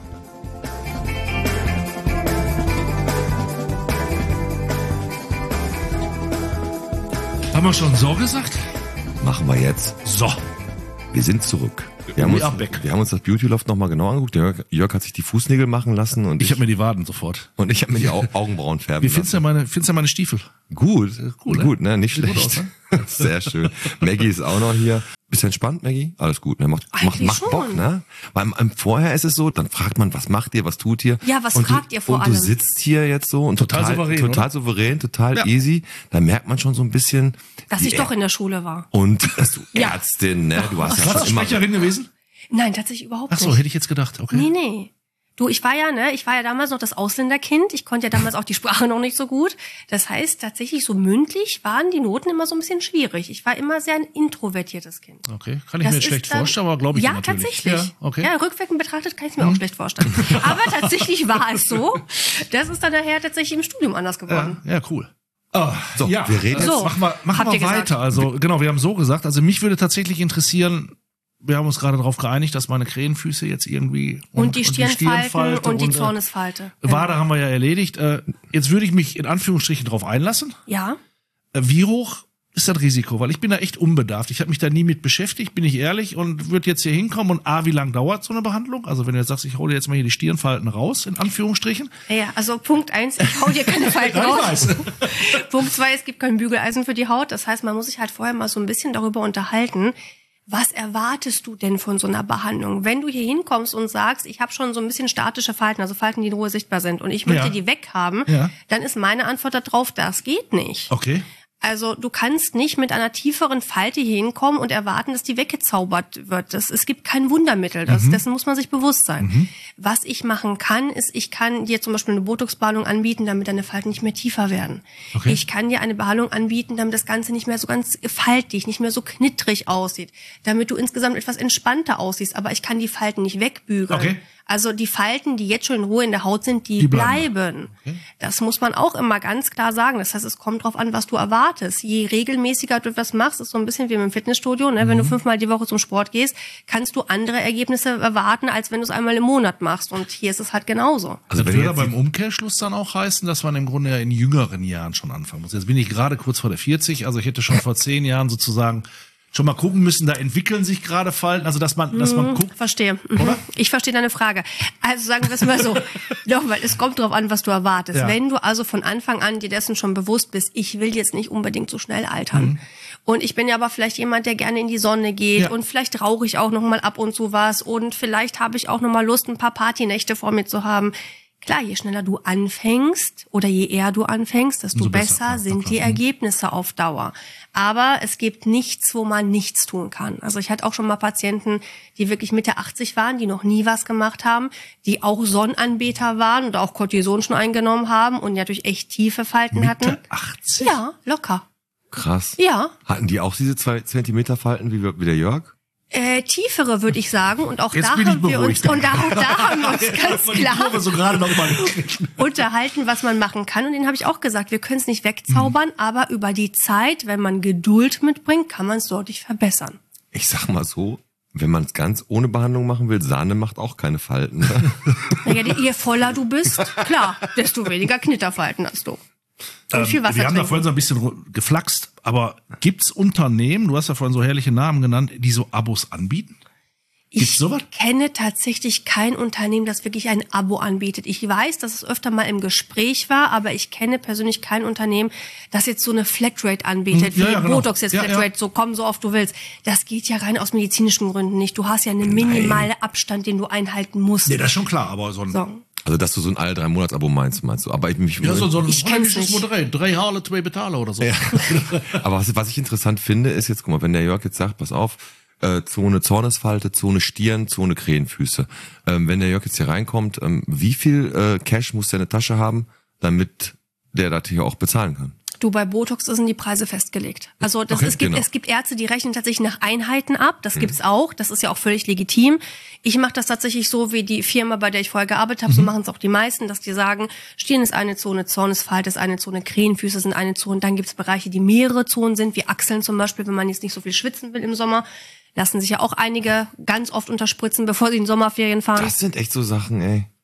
wir schon so gesagt? Machen wir jetzt. So. Wir sind zurück. Wir haben, Uli uns, Abbeck. wir haben uns das Beauty Loft nochmal genau angeguckt. Jörg, Jörg hat sich die Fußnägel machen lassen und Ich habe mir die Waden sofort. und ich habe mir die Au Augenbrauen färben Wie findest du lassen. meine, findest du meine Stiefel? Gut, Cool, gut, ne? ne? Nicht Sieht gut schlecht. aus, Sehr schön. Maggie ist auch noch hier. Bist du entspannt, Maggie? Alles gut, ne? Macht, macht, Eigentlich macht schon. Bock, ne? Weil im Vorher ist es so, dann fragt man, was macht ihr, was tut ihr? Ja, was und fragt du, ihr vor und allem? du sitzt hier jetzt so und Total total, souverän, total oder? souverän, total Ja. easy. Da merkt man schon so ein bisschen. Dass die ich doch Ä- in der Schule war. Und dass du Ja. Ärztin, ne? Du hast ja Warst schon du immer. Sprecherin gewesen? Nein, tatsächlich überhaupt Ach so, nicht. hätte ich jetzt gedacht. Okay. Nee, nee. Du, ich war ja, ne, ich war ja damals noch das Ausländerkind. Ich konnte ja damals auch die Sprache noch nicht so gut. Das heißt, tatsächlich so mündlich waren die Noten immer so ein bisschen schwierig. Ich war immer sehr ein introvertiertes Kind. Okay, kann ich Das mir ist schlecht dann- vorstellen, aber glaube ich ja, dir natürlich. tatsächlich. Ja, okay. Ja, rückwirkend betrachtet kann ich es mir auch schlecht vorstellen. Aber tatsächlich war es so. Das ist dann nachher tatsächlich im Studium anders geworden. Ja, ja, cool. Ah, So, ja, wir reden jetzt So, machen wir, machen habt wir ihr weiter. gesagt. Also genau, wir haben so gesagt. Also mich würde tatsächlich interessieren, wir haben uns gerade darauf geeinigt, dass meine Krähenfüße jetzt irgendwie Und, die Stirnfalten Stirnfalte und die äh, Zornesfalte. Wade haben wir ja erledigt. Äh, jetzt würde ich mich in Anführungsstrichen drauf einlassen. Ja. Äh, wie hoch ist das Risiko? Weil ich bin da echt unbedarft. Ich habe mich da nie mit beschäftigt, bin ich ehrlich, und würde jetzt hier hinkommen und A, wie lang dauert so eine Behandlung? Also wenn du jetzt sagst, ich hole jetzt mal hier die Stirnfalten raus, in Anführungsstrichen. Ja, also Punkt eins, ich hau dir keine Falten Ja, ich raus. weiß. Punkt zwei, es gibt kein Bügeleisen für die Haut. Das heißt, man muss sich halt vorher mal so ein bisschen darüber unterhalten, was erwartest du denn von so einer Behandlung? Wenn du hier hinkommst und sagst, ich habe schon so ein bisschen statische Falten, also Falten, die in Ruhe sichtbar sind, und ich möchte Ja. die weghaben, Ja. dann ist meine Antwort darauf, das geht nicht. Okay. Also du kannst nicht mit einer tieferen Falte hier hinkommen und erwarten, dass die weggezaubert wird. Das, es gibt kein Wundermittel. Das, Mhm. Dessen muss man sich bewusst sein. Was ich machen kann, ist, ich kann dir zum Beispiel eine Botox-Behandlung anbieten, damit deine Falten nicht mehr tiefer werden. Okay. Ich kann dir eine Behandlung anbieten, damit das Ganze nicht mehr so ganz faltig, nicht mehr so knittrig aussieht. Damit du insgesamt etwas entspannter aussiehst. Aber ich kann die Falten nicht wegbügeln. Okay. Also die Falten, die jetzt schon in Ruhe in der Haut sind, die, Die bleiben. bleiben. Das muss man auch immer ganz klar sagen. Das heißt, es kommt drauf an, was du erwartest. Je regelmäßiger du etwas machst, ist so ein bisschen wie im Fitnessstudio. Ne? Wenn du fünfmal die Woche zum Sport gehst, kannst du andere Ergebnisse erwarten, als wenn du es einmal im Monat machst. Und hier ist es halt genauso. Also Das wenn würde jetzt beim Umkehrschluss dann auch heißen, dass man im Grunde ja in jüngeren Jahren schon anfangen muss. Jetzt bin ich gerade kurz vor der vierzig, also ich hätte schon vor zehn Jahren sozusagen schon mal gucken müssen, da entwickeln sich gerade Falten, also dass man, dass man guckt. Verstehe. Mhm. Oder? Ich verstehe deine Frage. Also sagen wir es mal so. Nochmal, es kommt drauf an, was du erwartest. Ja. Wenn du also von Anfang an dir dessen schon bewusst bist, ich will jetzt nicht unbedingt so schnell altern. Mhm. Und ich bin ja aber vielleicht jemand, der gerne in die Sonne geht, Ja. und vielleicht rauche ich auch noch mal ab und zu was, und vielleicht habe ich auch noch mal Lust, ein paar Partynächte vor mir zu haben. Klar, je schneller du anfängst oder je eher du anfängst, desto Umso besser, besser, klar, sind klar. die Mhm. Ergebnisse auf Dauer. Aber es gibt nichts, wo man nichts tun kann. Also ich hatte auch schon mal Patienten, die wirklich Mitte achtzig waren, die noch nie was gemacht haben, die auch Sonnenanbeter waren und auch Cortison schon eingenommen haben und ja durch echt tiefe Falten hatten. Mitte achtzig? Ja, locker. krass. Ja. Hatten die auch diese zwei Zentimeter Falten wie, wir- wie der Jörg? Äh, tiefere, würde ich sagen. Und auch Jetzt da bin ich haben wir uns, beruhigt. und da, auch da haben wir uns ganz Die klar Kurve so gerade noch mal. unterhalten, was man machen kann. Und den habe ich auch gesagt, wir können es nicht wegzaubern, Mhm. aber über die Zeit, wenn man Geduld mitbringt, kann man es deutlich verbessern. Ich sag mal so, wenn man es ganz ohne Behandlung machen will, Sahne macht auch keine Falten. Ne? Naja, je voller du bist, klar, desto weniger Knitterfalten hast du. Und viel Wasser Wir haben da trinken. vorhin so ein bisschen ru- geflaxt, aber gibt's Unternehmen, du hast ja vorhin so herrliche Namen genannt, die so Abos anbieten? Gibt's Ich sowas? kenne tatsächlich kein Unternehmen, das wirklich ein Abo anbietet. Ich weiß, dass es öfter mal im Gespräch war, aber ich kenne persönlich kein Unternehmen, das jetzt so eine Flatrate anbietet, Hm, ja, wie ja, genau. Botox jetzt Ja, Flatrate, ja. so komm so oft du willst. Das geht ja rein aus medizinischen Gründen nicht. Du hast ja einen minimalen Abstand, den du einhalten musst. Nee, das ist schon klar, aber so ein, So. Also, dass du so ein alle drei Monats-Abo meinst, meinst du? Aber ich mich, ja, so, so ein Ich kenn's holländisches nicht. Modell. Drei Haare, zwei Betale oder so. aber was, was ich interessant finde, ist jetzt, guck mal, wenn der Jörg jetzt sagt, pass auf, äh, Zone Zornesfalte, Zone Stirn, Zone Krähenfüße. Ähm, wenn der Jörg jetzt hier reinkommt, ähm, wie viel äh, Cash muss der in der Tasche haben, damit der das hier auch bezahlen kann? Du, bei Botox sind die Preise festgelegt. Also das, Okay, es gibt genau. es gibt Ärzte, die rechnen tatsächlich nach Einheiten ab. Das gibt's auch. Das ist ja auch völlig legitim. Ich mache das tatsächlich so, wie die Firma, bei der ich vorher gearbeitet habe. So machen es auch die meisten, dass die sagen, Stirn ist eine Zone, Zornesfalte ist eine Zone, Krähenfüße sind eine Zone. Dann gibt's Bereiche, die mehrere Zonen sind, wie Achseln zum Beispiel, wenn man jetzt nicht so viel schwitzen will im Sommer. Lassen sich ja auch einige ganz oft unterspritzen, bevor sie in Sommerferien fahren. Das sind echt so Sachen, ey.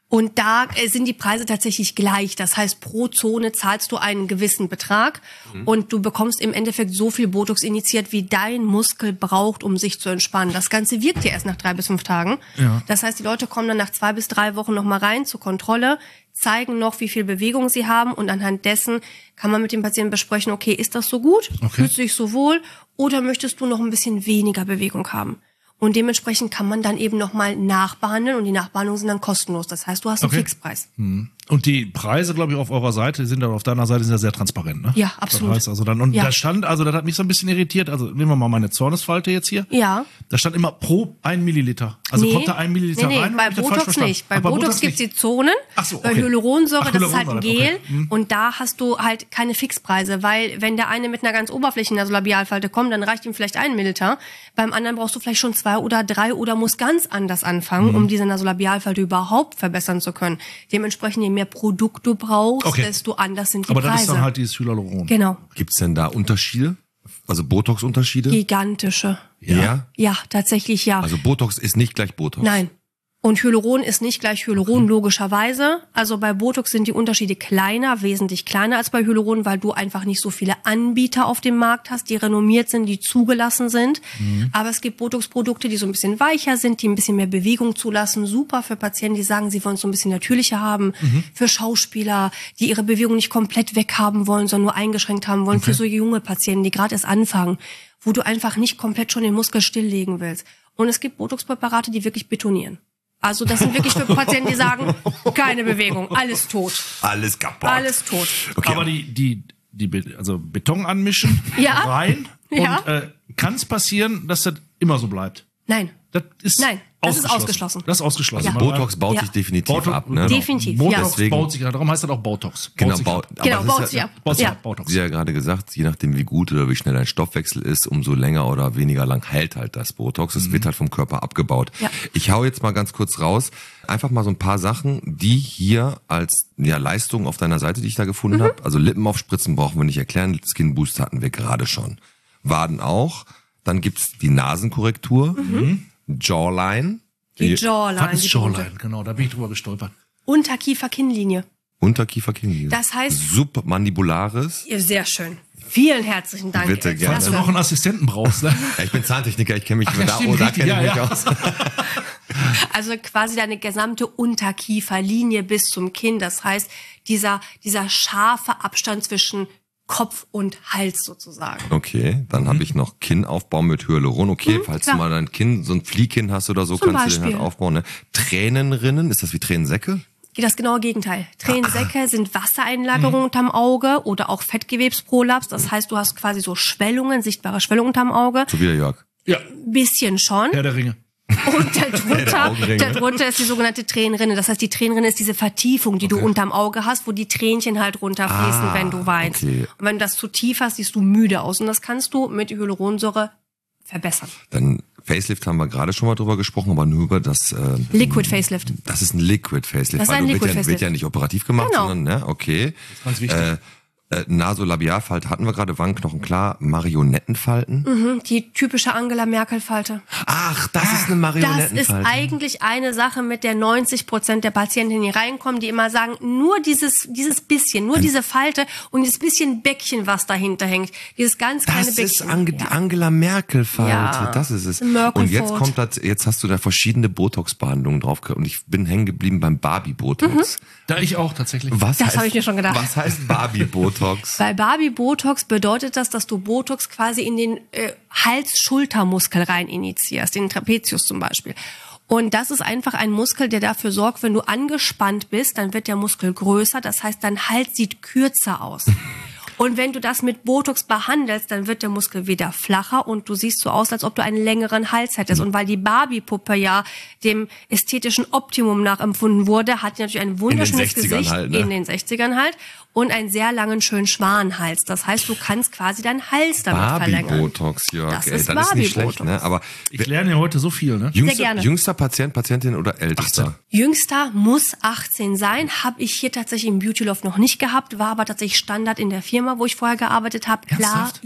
Und da äh, sind die Preise tatsächlich gleich. Das heißt, pro Zone zahlst du einen gewissen Betrag mhm. und du bekommst im Endeffekt so viel Botox injiziert, wie dein Muskel braucht, um sich zu entspannen. Das Ganze wirkt ja erst nach drei bis fünf Tagen. Ja. Das heißt, die Leute kommen dann nach zwei bis drei Wochen nochmal rein zur Kontrolle, zeigen noch, wie viel Bewegung sie haben und anhand dessen kann man mit dem Patienten besprechen, okay, ist das so gut? Okay. Fühlst du dich so wohl? Oder möchtest du noch ein bisschen weniger Bewegung haben? Und dementsprechend kann man dann eben nochmal nachbehandeln und die Nachbehandlungen sind dann kostenlos. Das heißt, du hast einen okay. Fixpreis. Hm. Und die Preise, glaube ich, auf eurer Seite sind dann auf deiner Seite sind ja sehr transparent, ne? Ja, absolut. Das heißt also dann, und ja. da stand, also das hat mich so ein bisschen irritiert, also nehmen wir mal meine Zornesfalte jetzt hier. Ja. Da stand immer pro ein Milliliter. Also nee. kommt da ein Milliliter nee, nee, rein? bei Botox nicht. Bei, Ach, bei Botox, Botox gibt's die Zonen. Ach so, okay. Bei Hyaluronsäure, Ach, das ist halt ein Gel. Okay. Hm. Und da hast du halt keine Fixpreise, weil wenn der eine mit einer ganz oberflächlichen Nasolabialfalte kommt, dann reicht ihm vielleicht ein Milliliter. Beim anderen brauchst du vielleicht schon zwei oder drei oder musst ganz anders anfangen, hm. um diese Nasolabialfalte überhaupt verbessern zu können. Dementsprechend, je mehr Produkt du brauchst, okay. desto anders sind die Aber Preise. Aber das ist dann halt dieses Hyaluron. Genau. Gibt's denn da Unterschiede? Also Botox-Unterschiede? Gigantische. Ja? ja? Ja, tatsächlich ja. Also Botox ist nicht gleich Botox? Nein. Und Hyaluron ist nicht gleich Hyaluron, okay. logischerweise. Also bei Botox sind die Unterschiede kleiner, wesentlich kleiner als bei Hyaluron, weil du einfach nicht so viele Anbieter auf dem Markt hast, die renommiert sind, die zugelassen sind. Mhm. Aber es gibt Botox-Produkte, die so ein bisschen weicher sind, die ein bisschen mehr Bewegung zulassen. Super für Patienten, die sagen, sie wollen es so ein bisschen natürlicher haben. Mhm. Für Schauspieler, die ihre Bewegung nicht komplett weghaben wollen, sondern nur eingeschränkt haben wollen. Okay. Für so junge Patienten, die gerade erst anfangen, wo du einfach nicht komplett schon den Muskel stilllegen willst. Und es gibt Botox-Präparate, die wirklich betonieren. Also das sind wirklich für Patienten, die sagen, keine Bewegung, alles tot. Alles kaputt. Alles tot. Okay. Aber die, die, die, also Beton anmischen, ja. rein ja. und äh, kann es passieren, dass das immer so bleibt? Nein. Das ist Nein, das ist ausgeschlossen. Das ist ausgeschlossen. Also Botox baut ja. sich definitiv Botox, ab. Ne? Definitiv, Botox ja. Deswegen, baut sich, darum heißt das auch Botox. Genau, baut, aber genau, baut sich ab. Baut sich ja. ab, Botox. Sie ja gerade gesagt, je nachdem wie gut oder wie schnell ein Stoffwechsel ist, umso länger oder weniger lang hält halt das Botox. Es mhm. wird halt vom Körper abgebaut. Ja. Ich hau jetzt mal ganz kurz raus, einfach mal so ein paar Sachen, die hier als ja, Leistung auf deiner Seite, die ich da gefunden mhm. habe. Also Lippen aufspritzen brauchen wir nicht erklären, Skin Boost hatten wir gerade schon. Waden auch. Dann gibt's die Nasenkorrektur. Mhm. Jawline. Die Jawline. Was ist Jawline? Genau, da bin ich drüber gestolpert. Unterkiefer-Kinnlinie. Unterkiefer-Kinnlinie. Das heißt... Submandibularis. Ja, sehr schön. Vielen herzlichen Dank. Bitte Jetzt gerne. Falls du noch einen Assistenten brauchst. Ne? Ja, ich bin Zahntechniker, ich kenne mich Ach, da, stimmt, oh, da richtig, kenne ich ja, mich ja. aus. Also quasi deine gesamte Unterkieferlinie bis zum Kinn. Das heißt, dieser, dieser scharfe Abstand zwischen Kopf und Hals sozusagen. Okay, dann mhm. habe ich noch Kinnaufbau mit Hyaluron. Okay, mhm, falls klar. du mal dein Kinn, so ein Fliehkinn hast oder so, Zum kannst Beispiel. du den halt aufbauen. Ne? Tränenrinnen, ist das wie Tränensäcke? Das genaue Gegenteil. Tränensäcke ah. sind Wassereinlagerungen mhm. unterm Auge oder auch Fettgewebsprolaps. Das heißt, du hast quasi so Schwellungen, sichtbare Schwellungen unterm Auge. So wie der Jörg. Ja. Bisschen schon. Herr der Ringe. Und darunter, darunter ist die sogenannte Tränenrinne. Das heißt, die Tränenrinne ist diese Vertiefung, die okay. du unterm Auge hast, wo die Tränchen halt runterfließen, ah, wenn du weinst. Okay. Und wenn du das zu tief hast, siehst du müde aus. Und das kannst du mit Hyaluronsäure verbessern. Dann Facelift haben wir gerade schon mal drüber gesprochen, aber nur über das... Äh, Liquid Facelift. Das ist ein Liquid Facelift. Das ist ein weil Liquid wird, ja, Facelift. wird ja nicht operativ gemacht, genau. sondern, ne, okay. Das ist ganz wichtig. Äh, Äh, Nasolabialfalte hatten wir gerade, Wangenknochen klar, Marionettenfalten. Mhm, die typische Angela Merkel-Falte. Ach, das ist eine Marionettenfalte. Das ist eigentlich eine Sache, mit der neunzig Prozent der Patientinnen hier reinkommen, die immer sagen, nur dieses dieses bisschen, nur diese Falte und dieses bisschen Bäckchen, was dahinter hängt. Dieses ganz kleine das Bäckchen. Das ist Ange ja. die Angela Merkel-Falte, ja. das ist es. Merkel und jetzt Fault. kommt das, jetzt hast du da verschiedene Botox-Behandlungen drauf und ich bin hängen geblieben beim Barbie-Botox. Mhm. Da ich auch tatsächlich. Was das heißt, habe ich mir schon gedacht. Was heißt Barbie-Botox? Bei Barbie-Botox bedeutet das, dass du Botox quasi in den äh, Hals-Schultermuskel rein initiierst, den Trapezius zum Beispiel. Und das ist einfach ein Muskel, der dafür sorgt, wenn du angespannt bist, dann wird der Muskel größer. Das heißt, dein Hals sieht kürzer aus. Und wenn du das mit Botox behandelst, dann wird der Muskel wieder flacher und du siehst so aus, als ob du einen längeren Hals hättest. Und weil die Barbie-Puppe ja dem ästhetischen Optimum nachempfunden wurde, hat die natürlich ein wunderschönes Gesicht halt, ne? in den sechzigern halt und einen sehr langen, schönen Schwanenhals. Das heißt, du kannst quasi deinen Hals damit verlängern. Barbie-Botox, Jörg. Das ey, ist das ist nicht schlecht, Barbie-Botox. ne? Aber ich lerne ja heute so viel, ne? Jüngster, Sehr gerne. Jüngster Patient, Patientin oder ältester? achtzehn. Jüngster muss achtzehn sein. Habe ich hier tatsächlich im Beauty Loft noch nicht gehabt, war aber tatsächlich Standard in der Firma, wo ich vorher gearbeitet habe. Klar, Ernsthaft? ja.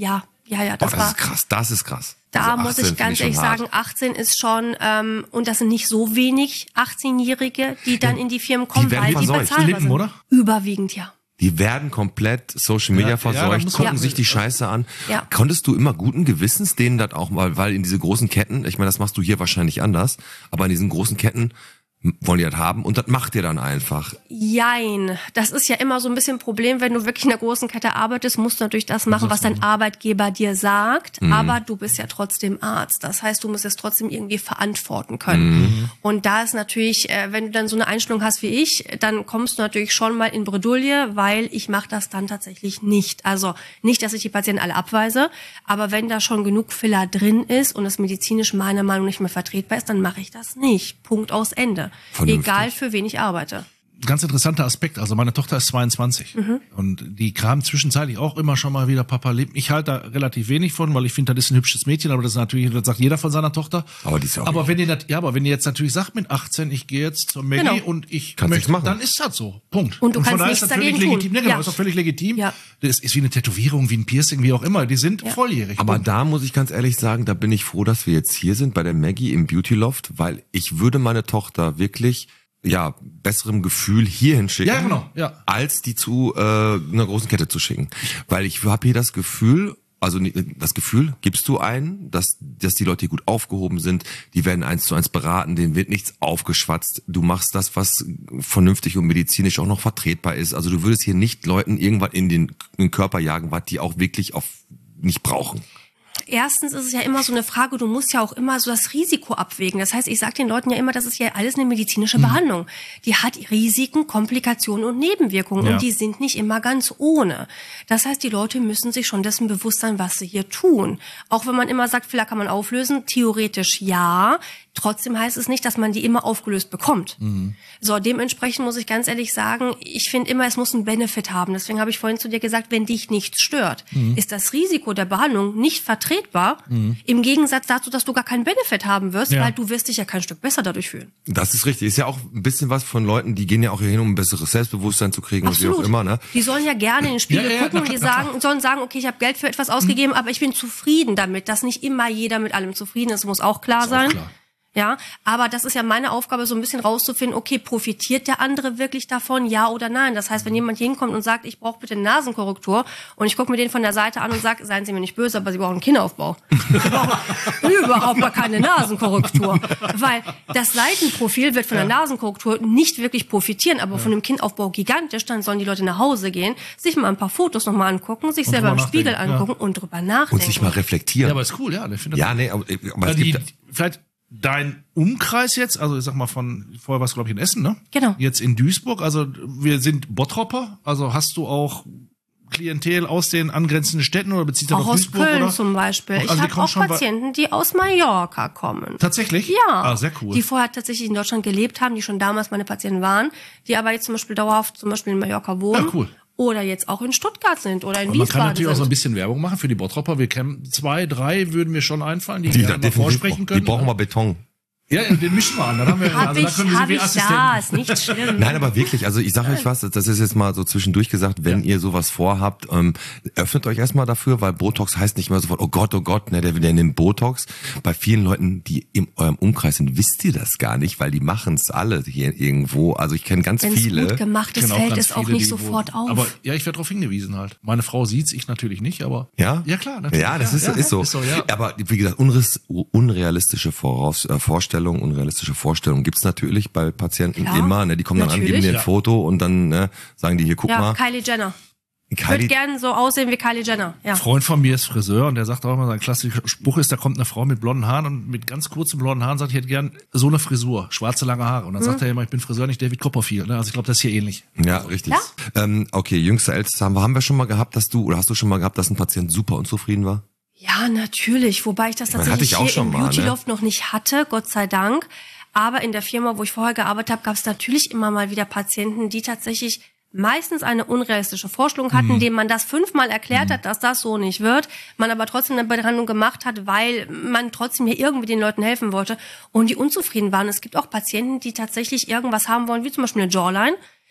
Ja, ja, Boah, das das war... ist krass, das ist krass. Da Also muss achtzehn ich finde ganz schon ehrlich hart. sagen, achtzehn ist schon, ähm, und das sind nicht so wenig achtzehnjährige, die dann in die Firmen kommen, werden weil die verseucht. bezahlbar Lippen, sind. oder? Überwiegend, ja. Die werden komplett Social Media Ja, ja, da verseucht, muss gucken man- sich die Scheiße an. Ja. Konntest du immer guten Gewissens denen das auch mal, weil in diese großen Ketten, ich meine, das machst du hier wahrscheinlich anders, aber in diesen großen Ketten wollen die das haben und das macht ihr dann einfach. Jein. Das ist ja immer so ein bisschen ein Problem, wenn du wirklich in einer großen Kette arbeitest, musst du natürlich das machen, was dein Arbeitgeber dir sagt, Mhm. aber du bist ja trotzdem Arzt. Das heißt, du musst es trotzdem irgendwie verantworten können. Mhm. Und da ist natürlich, äh, wenn du dann so eine Einstellung hast wie ich, dann kommst du natürlich schon mal in Bredouille, weil ich mache das dann tatsächlich nicht. Also nicht, dass ich die Patienten alle abweise, aber wenn da schon genug Filler drin ist und es medizinisch meiner Meinung nach nicht mehr vertretbar ist, dann mache ich das nicht. Punkt aus Ende. Vernünftig. Egal für wen ich arbeite. Ganz interessanter Aspekt. Also meine Tochter ist zweiundzwanzig Mhm. und die kam zwischenzeitlich auch immer schon mal wieder Papa lebt. Ich halte da relativ wenig von, weil ich finde, das ist ein hübsches Mädchen, aber das ist natürlich, das sagt jeder von seiner Tochter. Aber die ist ja auch Aber nicht. wenn ihr das, ja, aber wenn ihr jetzt natürlich sagt mit achtzehn, ich gehe jetzt zur Maggie Genau. und ich Kannst möchte, nichts machen. dann ist das so. Punkt. Und du von kannst daher nichts ist das völlig dagegen legitim. tun. Ja, genau, Ja. ist auch völlig legitim. Ja. Das ist wie eine Tätowierung, wie ein Piercing, wie auch immer. Die sind Ja. volljährig. Aber Punkt. da muss ich ganz ehrlich sagen, da bin ich froh, dass wir jetzt hier sind bei der Maggie im Beauty Loft, weil ich würde meine Tochter wirklich, ja, besserem Gefühl hierhin schicken, Ja, genau, ja. als die zu äh, einer großen Kette zu schicken. Weil ich habe hier das Gefühl, also nie- das Gefühl, gibst du ein, dass, dass die Leute hier gut aufgehoben sind, die werden eins zu eins beraten, denen wird nichts aufgeschwatzt, du machst das, was vernünftig und medizinisch auch noch vertretbar ist. Also du würdest hier nicht Leuten irgendwann in den, in den Körper jagen, was die auch wirklich auf nicht brauchen. Erstens ist es ja immer so eine Frage, du musst ja auch immer so das Risiko abwägen. Das heißt, ich sage den Leuten ja immer, das ist ja alles eine medizinische Behandlung. Die hat Risiken, Komplikationen und Nebenwirkungen Ja. und die sind nicht immer ganz ohne. Das heißt, die Leute müssen sich schon dessen bewusst sein, was sie hier tun. Auch wenn man immer sagt, Fehler kann man auflösen, theoretisch ja. Trotzdem heißt es nicht, dass man die immer aufgelöst bekommt. So, dementsprechend muss ich ganz ehrlich sagen, ich finde immer, es muss einen Benefit haben. Deswegen habe ich vorhin zu dir gesagt, wenn dich nichts stört, ist das Risiko der Behandlung nicht vertretbar. Im Gegensatz dazu, dass du gar keinen Benefit haben wirst, Ja. weil du wirst dich ja kein Stück besser dadurch fühlen. Das ist richtig. Ist ja auch ein bisschen was von Leuten, die gehen ja auch hier hin, um ein besseres Selbstbewusstsein zu kriegen und wie auch immer, ne? Die sollen ja gerne in den Spiegel Ja, ja, gucken na und die klar, na sagen, sollen sagen, okay, ich habe Geld für etwas ausgegeben, aber ich bin zufrieden damit, dass nicht immer jeder mit allem zufrieden ist, muss auch klar Ist auch sein. klar. Ja, aber das ist ja meine Aufgabe, so ein bisschen rauszufinden, okay, profitiert der andere wirklich davon, ja oder nein? Das heißt, wenn jemand hier hinkommt und sagt, ich brauche bitte eine Nasenkorrektur und ich gucke mir den von der Seite an und sage, seien Sie mir nicht böse, aber Sie brauchen einen Kinnaufbau. Sie brauchen überhaupt mal keine Nasenkorrektur. Weil das Seitenprofil wird von der Nasenkorrektur nicht wirklich profitieren, aber von dem Kinnaufbau gigantisch. Dann sollen die Leute nach Hause gehen, sich mal ein paar Fotos nochmal angucken, sich Und selber im drüber Spiegel nachdenken, ja. angucken und drüber nachdenken. Und sich mal reflektieren. Ja, aber ist cool, ja. Ich finde das Ja, nee, aber, aber es die, gibt, vielleicht dein Umkreis jetzt, also ich sag mal von, vorher warst du glaube ich in Essen, ne? Genau. Jetzt in Duisburg, also wir sind Bottropper, also hast du auch Klientel aus den angrenzenden Städten oder bezieht das Auch auf aus Duisburg? Köln oder? zum Beispiel. Also ich die habe kommen auch schon bei- Patienten, die aus Mallorca kommen. Tatsächlich? Ja. Ah, sehr cool. Die vorher tatsächlich in Deutschland gelebt haben, die schon damals meine Patienten waren, die aber jetzt zum Beispiel dauerhaft zum Beispiel in Mallorca wohnen. Ja, cool. Oder jetzt auch in Stuttgart sind oder in Und man kann Wiesbaden natürlich auch so ein sind. bisschen Werbung machen für die Bottropper. Wir kennen zwei, drei, würden mir schon einfallen, die, die, die da gerne mal definitiv vorsprechen brauchen. können. Die brauchen wir Beton. Ja, ja, den mischen wir an. Dann haben wir, Hab also da ich, können wir hab sie wie ich Assistenten. da, ist nicht schlimm. Nein, aber wirklich, also ich sage euch was, das ist jetzt mal so zwischendurch gesagt, wenn ihr sowas vorhabt, ähm, öffnet euch erstmal dafür, weil Botox heißt nicht mehr sofort, oh Gott, oh Gott, ne, der will ja nimmt Botox. Bei vielen Leuten, die in eurem Umkreis sind, wisst ihr das gar nicht, weil die machen es alle hier irgendwo. Also ich kenne ganz Wenn es viele. gut gemacht ist, Genau, fällt ganz es auch viele, nicht die wo- sofort auf. Aber ja, ich werde darauf hingewiesen halt. Meine Frau sieht's, ich natürlich nicht, aber Ja? ja klar, natürlich. Ja, das ist, ja, ist so. Ist so ja. Aber wie gesagt, unres, unrealistische Voraus, äh, Vorstellungen, unrealistische Vorstellungen gibt's natürlich bei Patienten Klar, immer. Ne? Die kommen dann an, natürlich. geben dir ein Ja. Foto und dann ne, sagen die hier, guck ja, mal. Kylie Jenner. Ich Kylie, würde gerne so aussehen wie Kylie Jenner. Ja. Ein Freund von mir ist Friseur und der sagt auch immer, sein klassischer Spruch ist, da kommt eine Frau mit blonden Haaren und mit ganz kurzen blonden Haaren sagt, ich hätte gern so eine Frisur, schwarze lange Haare. Und dann sagt er immer, ich bin Friseur, nicht David Copperfield. Ne? Also ich glaube, das ist hier ähnlich. Ja, richtig. Ja? Ähm, okay, jüngste, älteste haben wir, haben wir schon mal gehabt, dass du, oder hast du schon mal gehabt, dass ein Patient super unzufrieden war? Ja, natürlich. Wobei ich das meine, tatsächlich hatte ich auch hier schon im mal, Beauty ne? Loft noch nicht hatte, Gott sei Dank. Aber in der Firma, wo ich vorher gearbeitet habe, gab es natürlich immer mal wieder Patienten, die tatsächlich meistens eine unrealistische Vorstellung hatten, Mhm. denen man das fünfmal erklärt hat, dass das so nicht wird, man aber trotzdem eine Behandlung gemacht hat, weil man trotzdem hier irgendwie den Leuten helfen wollte und die unzufrieden waren. Es gibt auch Patienten, die tatsächlich irgendwas haben wollen, wie zum Beispiel eine Jawline.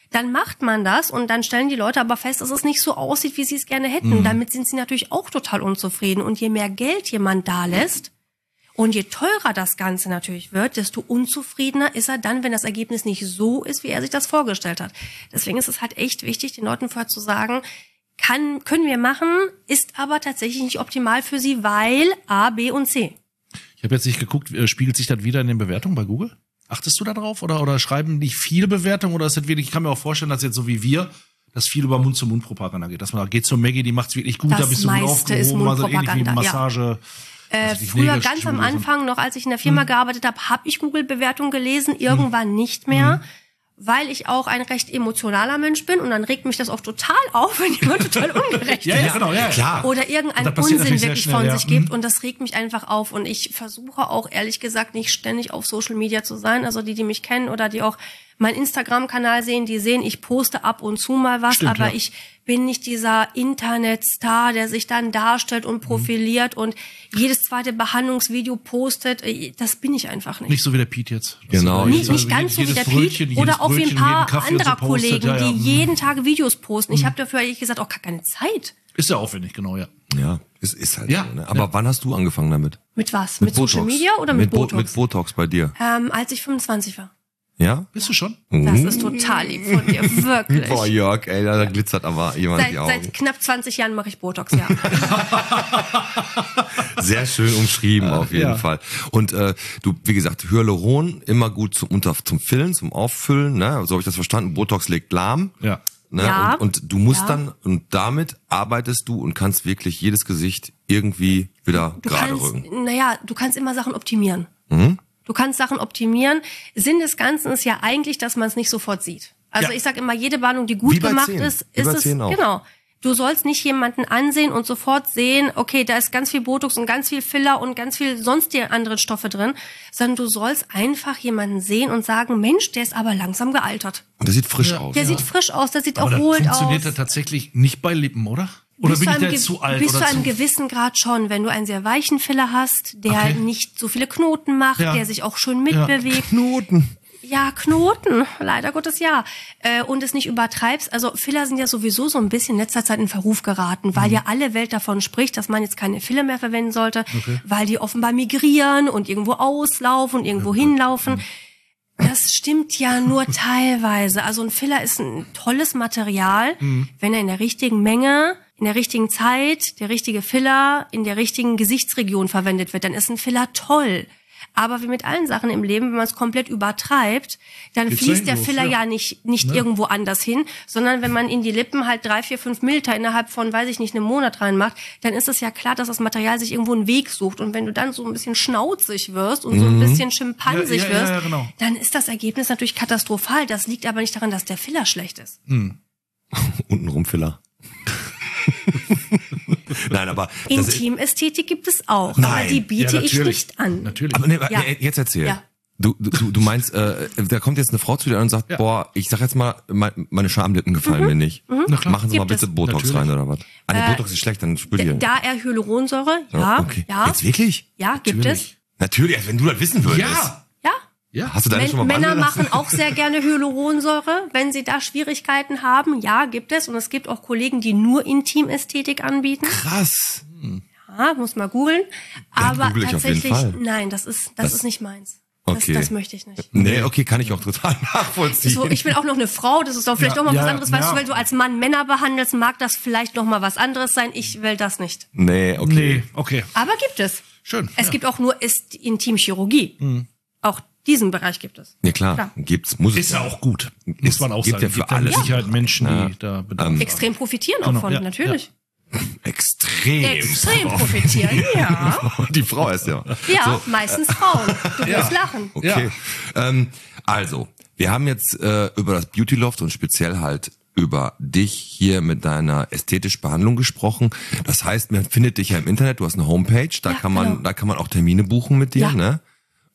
dann macht man das und dann stellen die Leute aber fest, dass es nicht so aussieht, wie sie es gerne hätten. Mhm. Damit sind sie natürlich auch total unzufrieden. Und je mehr Geld jemand da lässt und je teurer das Ganze natürlich wird, desto unzufriedener ist er dann, wenn das Ergebnis nicht so ist, wie er sich das vorgestellt hat. Deswegen ist es halt echt wichtig, den Leuten vorher zu sagen, kann, können wir machen, ist aber tatsächlich nicht optimal für sie, weil A, B und C. Ich habe jetzt nicht geguckt, spiegelt sich das wieder in den Bewertungen bei Google? Achtest du da drauf? Oder, oder schreiben die viele Bewertungen? Oder ist das wirklich, ich kann mir auch vorstellen, dass jetzt so wie wir, dass viel über Mund-zu-Mund-Propaganda geht. Dass man da geht zur Maggie, die macht's wirklich gut, das da bist du gut aufgehoben, also ähnlich wie Massage. Ja. Äh, früher ganz am Anfang noch, als ich in der Firma hm. gearbeitet habe, habe ich Google-Bewertungen gelesen, irgendwann hm. nicht mehr. Hm. Weil ich auch ein recht emotionaler Mensch bin und dann regt mich das auch total auf, wenn jemand total ungerecht ja, ist. Ja, genau, ja, klar. Oder irgendeinen Unsinn wirklich schnell, von ja. sich gibt und das regt mich einfach auf und ich versuche auch ehrlich gesagt nicht ständig auf Social Media zu sein. Also die, die mich kennen oder die auch meinen Instagram-Kanal sehen, die sehen, ich poste ab und zu mal was, Stimmt, aber ja. ich bin nicht dieser Internetstar, der sich dann darstellt und profiliert mhm. und jedes zweite Behandlungsvideo postet. Das bin ich einfach nicht. Nicht so wie der Pete jetzt. Genau. Nicht, nicht ganz so wie der Pete oder auch wie ein paar anderer so Kollegen, ja, ja. die jeden Tag Videos posten. Ich mhm. habe dafür ehrlich gesagt auch gar keine Zeit. Ist ja aufwendig, genau, ja. Ja, es ist halt ja. so. Ne? Aber ja. wann hast du angefangen damit? Mit was? Mit, mit Social Media oder mit, mit Botox? Bo- mit Botox bei dir. Ähm, als ich fünfundzwanzig war. Ja? Bist du schon? Das ist total lieb von dir, wirklich. Boah, Jörg, ey, da glitzert aber jemand seit, die Augen. Seit knapp zwanzig Jahren mache ich Botox, ja. Sehr schön umschrieben, auf jeden ja. Fall. Und äh, du, wie gesagt, Hyaluron, immer gut zum, unter, zum Fillen, zum Auffüllen, ne? So habe ich das verstanden. Botox legt lahm. Ja. Ne? Ja. Und, und du musst ja. dann, und damit arbeitest du und kannst wirklich jedes Gesicht irgendwie wieder du gerade kannst, rücken. Naja, du kannst immer Sachen optimieren. Mhm. Du kannst Sachen optimieren. Sinn des Ganzen ist ja eigentlich, dass man es nicht sofort sieht. Also ja. ich sag immer, jede Behandlung, die gut gemacht zehn. ist, Wie ist bei es, zehn auch. genau. Du sollst nicht jemanden ansehen und sofort sehen, okay, da ist ganz viel Botox und ganz viel Filler und ganz viel sonstige andere Stoffe drin, sondern du sollst einfach jemanden sehen und sagen, Mensch, der ist aber langsam gealtert. Und der sieht frisch ja. aus. Der ja. sieht frisch aus, der sieht aber erholt aus. Funktioniert das tatsächlich nicht bei Lippen, oder? Oder bis bin ich da Ge- jetzt zu alt? Bis oder zu einem zu gewissen Grad schon. Wenn du einen sehr weichen Filler hast, der okay. nicht so viele Knoten macht, ja. der sich auch schön mitbewegt. Knoten. Ja, Knoten, leider Gottes ja. Äh, und es nicht übertreibst. Also Filler sind ja sowieso so ein bisschen in letzter Zeit in Verruf geraten, weil mhm. ja alle Welt davon spricht, dass man jetzt keine Filler mehr verwenden sollte, okay. weil die offenbar migrieren und irgendwo auslaufen und irgendwo ja. hinlaufen. Mhm. Das stimmt ja nur teilweise. Also ein Filler ist ein tolles Material, mhm. wenn er in der richtigen Menge, in der richtigen Zeit, der richtige Filler in der richtigen Gesichtsregion verwendet wird, dann ist ein Filler toll. Aber wie mit allen Sachen im Leben, wenn man es komplett übertreibt, dann Geht's fließt der los, Filler ja, ja nicht nicht ne? irgendwo anders hin, sondern wenn man in die Lippen halt drei, vier, fünf Milliliter innerhalb von, weiß ich nicht, einem Monat reinmacht, dann ist es ja klar, dass das Material sich irgendwo einen Weg sucht. Und wenn du dann so ein bisschen schnauzig wirst und mhm. so ein bisschen schimpansig ja, ja, wirst, ja, ja, genau. dann ist das Ergebnis natürlich katastrophal. Das liegt aber nicht daran, dass der Filler schlecht ist. Hm. Untenrum Filler. Nein, aber Intimästhetik gibt es auch, Nein. aber die biete ja, ich nicht an. Natürlich. Aber nee, Ja. jetzt erzähl. Ja. Du, du, du meinst, äh, da kommt jetzt eine Frau zu dir und sagt, Ja. boah, ich sag jetzt mal, meine Schamlippen gefallen mir nicht. Na klar. Machen Sie mal Gibt bitte es. Botox Natürlich. rein oder was? Ah, nee, Äh, Botox ist schlecht, dann spür die. Da er Hyaluronsäure, ja, okay. ja, Jetzt wirklich? ja, gibt Natürlich. Natürlich, als wenn du das wissen würdest. Ja. es. Ja. Ja. Hast du da Men- nicht schon mal Männer behandeln lassen? machen auch sehr gerne Hyaluronsäure, wenn sie da Schwierigkeiten haben. Ja, gibt es. Und es gibt auch Kollegen, die nur Intimästhetik anbieten. Krass. Ja, muss mal googeln. Aber google ich auf jeden tatsächlich, Fall. nein, das ist, das, Das- ist nicht meins. Okay. Das, das möchte ich nicht. Nee, okay, kann ich auch total nachvollziehen. So, ich bin auch noch eine Frau, das ist doch vielleicht Ja, noch mal ja, was anderes. Weißt ja. du, weil du als Mann Männer behandelst, mag das vielleicht noch mal was anderes sein. Ich will das nicht. nee, okay. Nee, okay. Aber gibt es. Schön. Es ja. gibt auch nur Est- Intimchirurgie. Mhm. Auch diesen Bereich gibt es. Ja, klar. Klar. Gibt's, muss es. Ist ja auch gut. Muss man auch gibt sagen. ja für gibt ja alles. mit Sicherheit Menschen, Ja. die da Bedarf Ähm, haben. Extrem profitieren auch Genau, von, ja, natürlich. Extrem. Extrem profitieren, ja. Die Frau ist ja. Ja, So, meistens Frauen. Du Ja. wirst lachen. okay. Ähm, also, wir haben jetzt äh, über das Beauty Loft und speziell halt über dich hier mit deiner ästhetischen Behandlung gesprochen. Das heißt, man findet dich ja im Internet, du hast eine Homepage, da Ja, kann man, genau. da kann man auch Termine buchen mit dir, Ja. ne?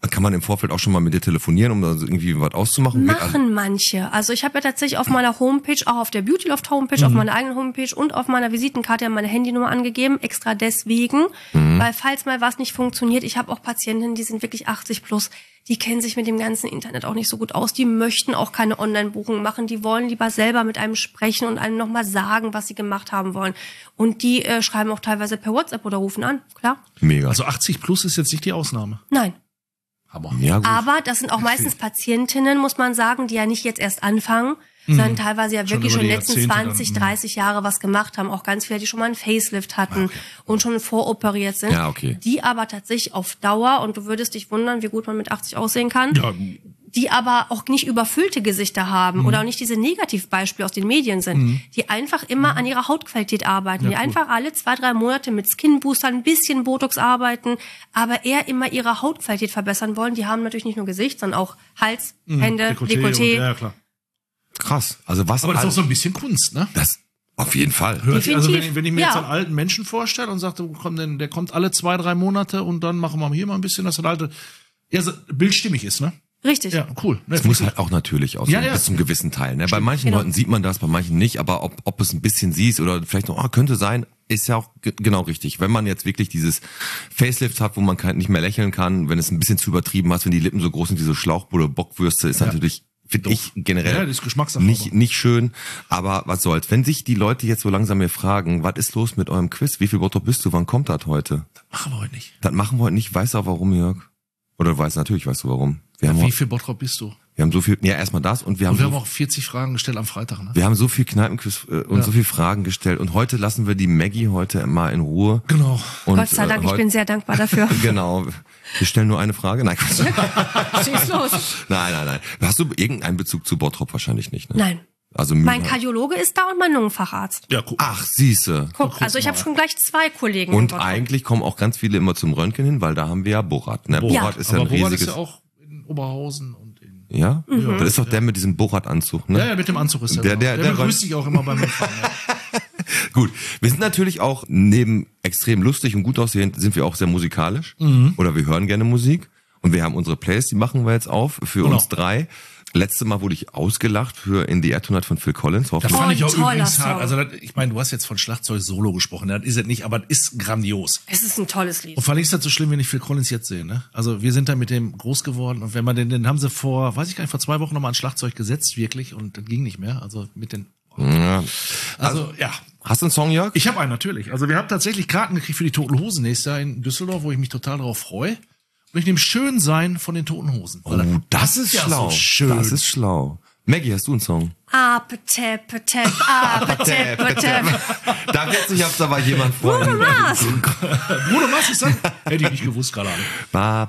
Kann man im Vorfeld auch schon mal mit dir telefonieren, um da irgendwie was auszumachen? Machen manche. Also ich habe ja tatsächlich auf meiner Homepage, auch auf der Beautyloft Homepage, mhm. auf meiner eigenen Homepage und auf meiner Visitenkarte ja meine Handynummer angegeben, extra deswegen, mhm. weil falls mal was nicht funktioniert, ich habe auch Patientinnen, die sind wirklich achtzig plus, die kennen sich mit dem ganzen Internet auch nicht so gut aus, die möchten auch keine Online-Buchungen machen, die wollen lieber selber mit einem sprechen und einem nochmal sagen, was sie gemacht haben wollen. Und die äh, schreiben auch teilweise per WhatsApp oder rufen an, klar. Mega. Also achtzig plus ist jetzt nicht die Ausnahme. Nein. Aber, ja, gut. Aber das sind auch meistens Patientinnen, muss man sagen, die ja nicht jetzt erst anfangen, mhm. sondern teilweise ja wirklich schon in den letzten zwanzig, dreißig Jahre was gemacht haben. Auch ganz viele, die schon mal einen Facelift hatten okay. und schon voroperiert sind. Ja, okay. Die aber tatsächlich auf Dauer, und du würdest dich wundern, wie gut man mit achtzig aussehen kann, ja. die aber auch nicht überfüllte Gesichter haben mhm. oder auch nicht diese Negativbeispiele aus den Medien sind, mhm. die einfach immer mhm. an ihrer Hautqualität arbeiten, ja, die cool. einfach alle zwei, drei Monate mit Skin-Boostern, ein bisschen Botox arbeiten, aber eher immer ihre Hautqualität verbessern wollen. Die haben natürlich nicht nur Gesicht, sondern auch Hals, mhm. Hände, Dekolleté. Dekolleté. Ja, klar. Krass. Also was? Aber das ist auch so ein bisschen Kunst, ne? Das auf jeden Fall. Hört sich, also wenn ich, wenn ich mir ja. jetzt einen alten Menschen vorstelle und sage, komm, denn, der kommt alle zwei, drei Monate und dann machen wir hier mal ein bisschen, dass das alte ja, so bildstimmig ist, ne? Richtig. Ja, cool. Es ne, muss halt auch natürlich aussehen, ja, ja. bis zum gewissen Teil. Ne? Bei manchen genau. Leuten sieht man das, bei manchen nicht, aber ob, ob es ein bisschen siehst oder vielleicht noch, oh, könnte sein, ist ja auch g- genau richtig. Wenn man jetzt wirklich dieses Facelift hat, wo man kein, nicht mehr lächeln kann, wenn es ein bisschen zu übertrieben ist, wenn die Lippen so groß sind wie so Schlauchboot oder Bockwürste, ist ja. natürlich, finde ich generell ja, das ist nicht, nicht schön. Aber was soll's. Wenn sich die Leute jetzt so langsam mir fragen, was ist los mit eurem Quiz? Wie viel Bottrop bist du? Wann kommt das heute? Das machen wir heute nicht. Das machen wir heute nicht. Weißt du auch warum, Jörg? Oder weißt natürlich, weißt du warum? Wir ja, haben wie auch, viel Bottrop bist du? Wir haben so viel, ja, erstmal das und wir haben, und wir so, haben auch vierzig Fragen gestellt am Freitag, ne? Wir haben so viel Kneipenquiz äh, und ja. so viel Fragen gestellt und heute lassen wir die Maggie heute mal in Ruhe. Genau. Und, Gott sei Dank, äh, ich heut, bin sehr dankbar dafür. Genau. Wir stellen nur eine Frage. Nein, Quatsch. Schieß los. Nein, nein, nein. Hast du irgendeinen Bezug zu Bottrop wahrscheinlich nicht, ne? Nein. Also mein Kardiologe ist da und mein Lungenfacharzt. Ja, guck. Ach, siehste. Guck, also ich habe schon gleich zwei Kollegen. Und eigentlich kommen auch ganz viele immer zum Röntgen hin, weil da haben wir ja Borat. Ne? Borat ja. ist ja aber ein Borat riesiges. ist ja auch in Oberhausen und in. Ja? Mhm. Das ist doch der mit diesem Borat-Anzug, ne? Ja, ja, mit dem Anzug ist der. Der, der, der, der begrüßt dich auch immer beim Mitfahren. Ja. Gut, wir sind natürlich auch neben extrem lustig und gut aussehend, sind wir auch sehr musikalisch. Mhm. Oder wir hören gerne Musik. Und wir haben unsere Playlist, die machen wir jetzt auf für genau. uns drei. Letztes Mal wurde ich ausgelacht für In the Air Tonight von Phil Collins. Das fand ich auch übrigens hart. Also das, ich meine, du hast jetzt von Schlagzeug Solo gesprochen. Das ist es nicht, aber das ist grandios. Es ist ein tolles Lied. Und vor allem ist das so schlimm, wenn ich Phil Collins jetzt sehe. Ne? Also wir sind da mit dem groß geworden und wenn man den, den haben sie vor, weiß ich gar nicht, vor zwei Wochen nochmal an Schlagzeug gesetzt, wirklich, und das ging nicht mehr. Also mit den. Ja. Also, also ja. Hast du einen Song, Jörg? Ich habe einen natürlich. Also wir haben tatsächlich Karten gekriegt für die Toten Hosen nächstes Jahr in Düsseldorf, wo ich mich total darauf freue. Und ich nehme Schönsein von den Toten Hosen. Oh, das, das ist ja schlau. So schön. Das ist schlau. Maggie, hast du einen Song? Apetep, apetep, apetep. Da wird sich jetzt aber jemand freuen. Bruno Mars. Bruno Mars ist das? Hätte ich nicht gewusst gerade. Ja,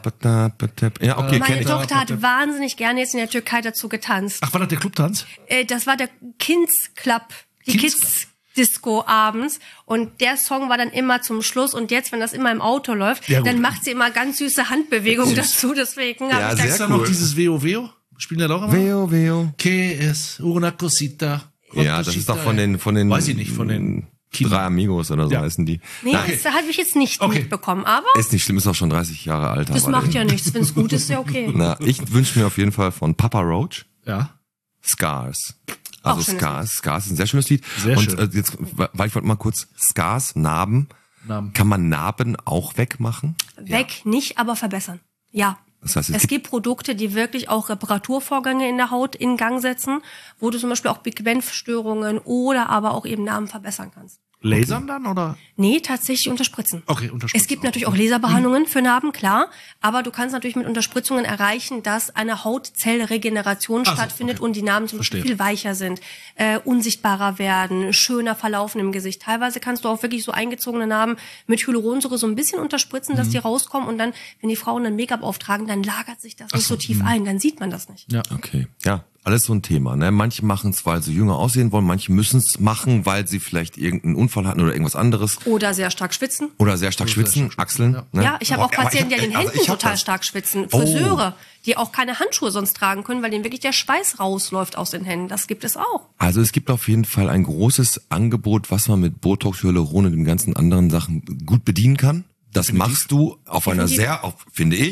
okay, Meine ich. Tochter hat wahnsinnig gerne jetzt in der Türkei dazu getanzt. Ach, war das der Clubtanz? Äh, das war der Kids Club. Die Kids, Kids Disco abends, und der Song war dann immer zum Schluss, und jetzt, wenn das immer im Auto läuft, ja, dann macht sie immer ganz süße Handbewegungen dazu, deswegen ja, habe ich sehr da cool. noch dieses Veo Veo? Spielen der doch immer? Veo Veo. Que es una cosita. Ja, das ist doch von den, von den, weiß ich nicht, von den drei Amigos oder so ja. heißen die. Nee, okay. Das habe ich jetzt nicht okay. mitbekommen, aber. Ist nicht schlimm, ist auch schon dreißig Jahre alt. Das macht ja nichts, wenn es gut ist, ist ja okay. Na, ich wünsche mir auf jeden Fall von Papa Roach. Ja. Scars. Also Scars, Scars ist ein sehr schönes Lied. Sehr und schön. Äh, jetzt, weil ich wollte mal kurz, Scars, Narben. Narben. Kann man Narben auch wegmachen? Weg ja. nicht, aber verbessern. Ja. Das heißt, es, es gibt, gibt Produkte, die wirklich auch Reparaturvorgänge in der Haut in Gang setzen, wo du zum Beispiel auch Pigmentstörungen oder aber auch eben Narben verbessern kannst. Lasern dann, oder? Nee, tatsächlich unterspritzen. Okay, unterspritzen. Es gibt natürlich auch Laserbehandlungen für Narben, klar. Aber du kannst natürlich mit Unterspritzungen erreichen, dass eine Hautzellregeneration so, stattfindet okay. und die Narben zum Beispiel viel weicher sind, äh, unsichtbarer werden, schöner verlaufen im Gesicht. Teilweise kannst du auch wirklich so eingezogene Narben mit Hyaluronsäure so ein bisschen unterspritzen, dass mhm. die rauskommen. Und dann, wenn die Frauen dann Make-up auftragen, dann lagert sich das nicht so, so tief mh. ein. Dann sieht man das nicht. Ja, okay. Ja. Alles so ein Thema, ne? Manche machen es, weil sie jünger aussehen wollen, manche müssen es machen, weil sie vielleicht irgendeinen Unfall hatten oder irgendwas anderes. Oder sehr stark schwitzen. Oder sehr stark schwitzen, Achseln. Ja, ne? ja ich habe auch Patienten, die an den Händen also total das. stark schwitzen. Friseure, oh. die auch keine Handschuhe sonst tragen können, weil denen wirklich der Schweiß rausläuft aus den Händen. Das gibt es auch. Also es gibt auf jeden Fall ein großes Angebot, was man mit Botox, Hyaluron und den ganzen anderen Sachen gut bedienen kann. Das Definitiv. machst du auf Definitiv. einer sehr, auf, finde ich,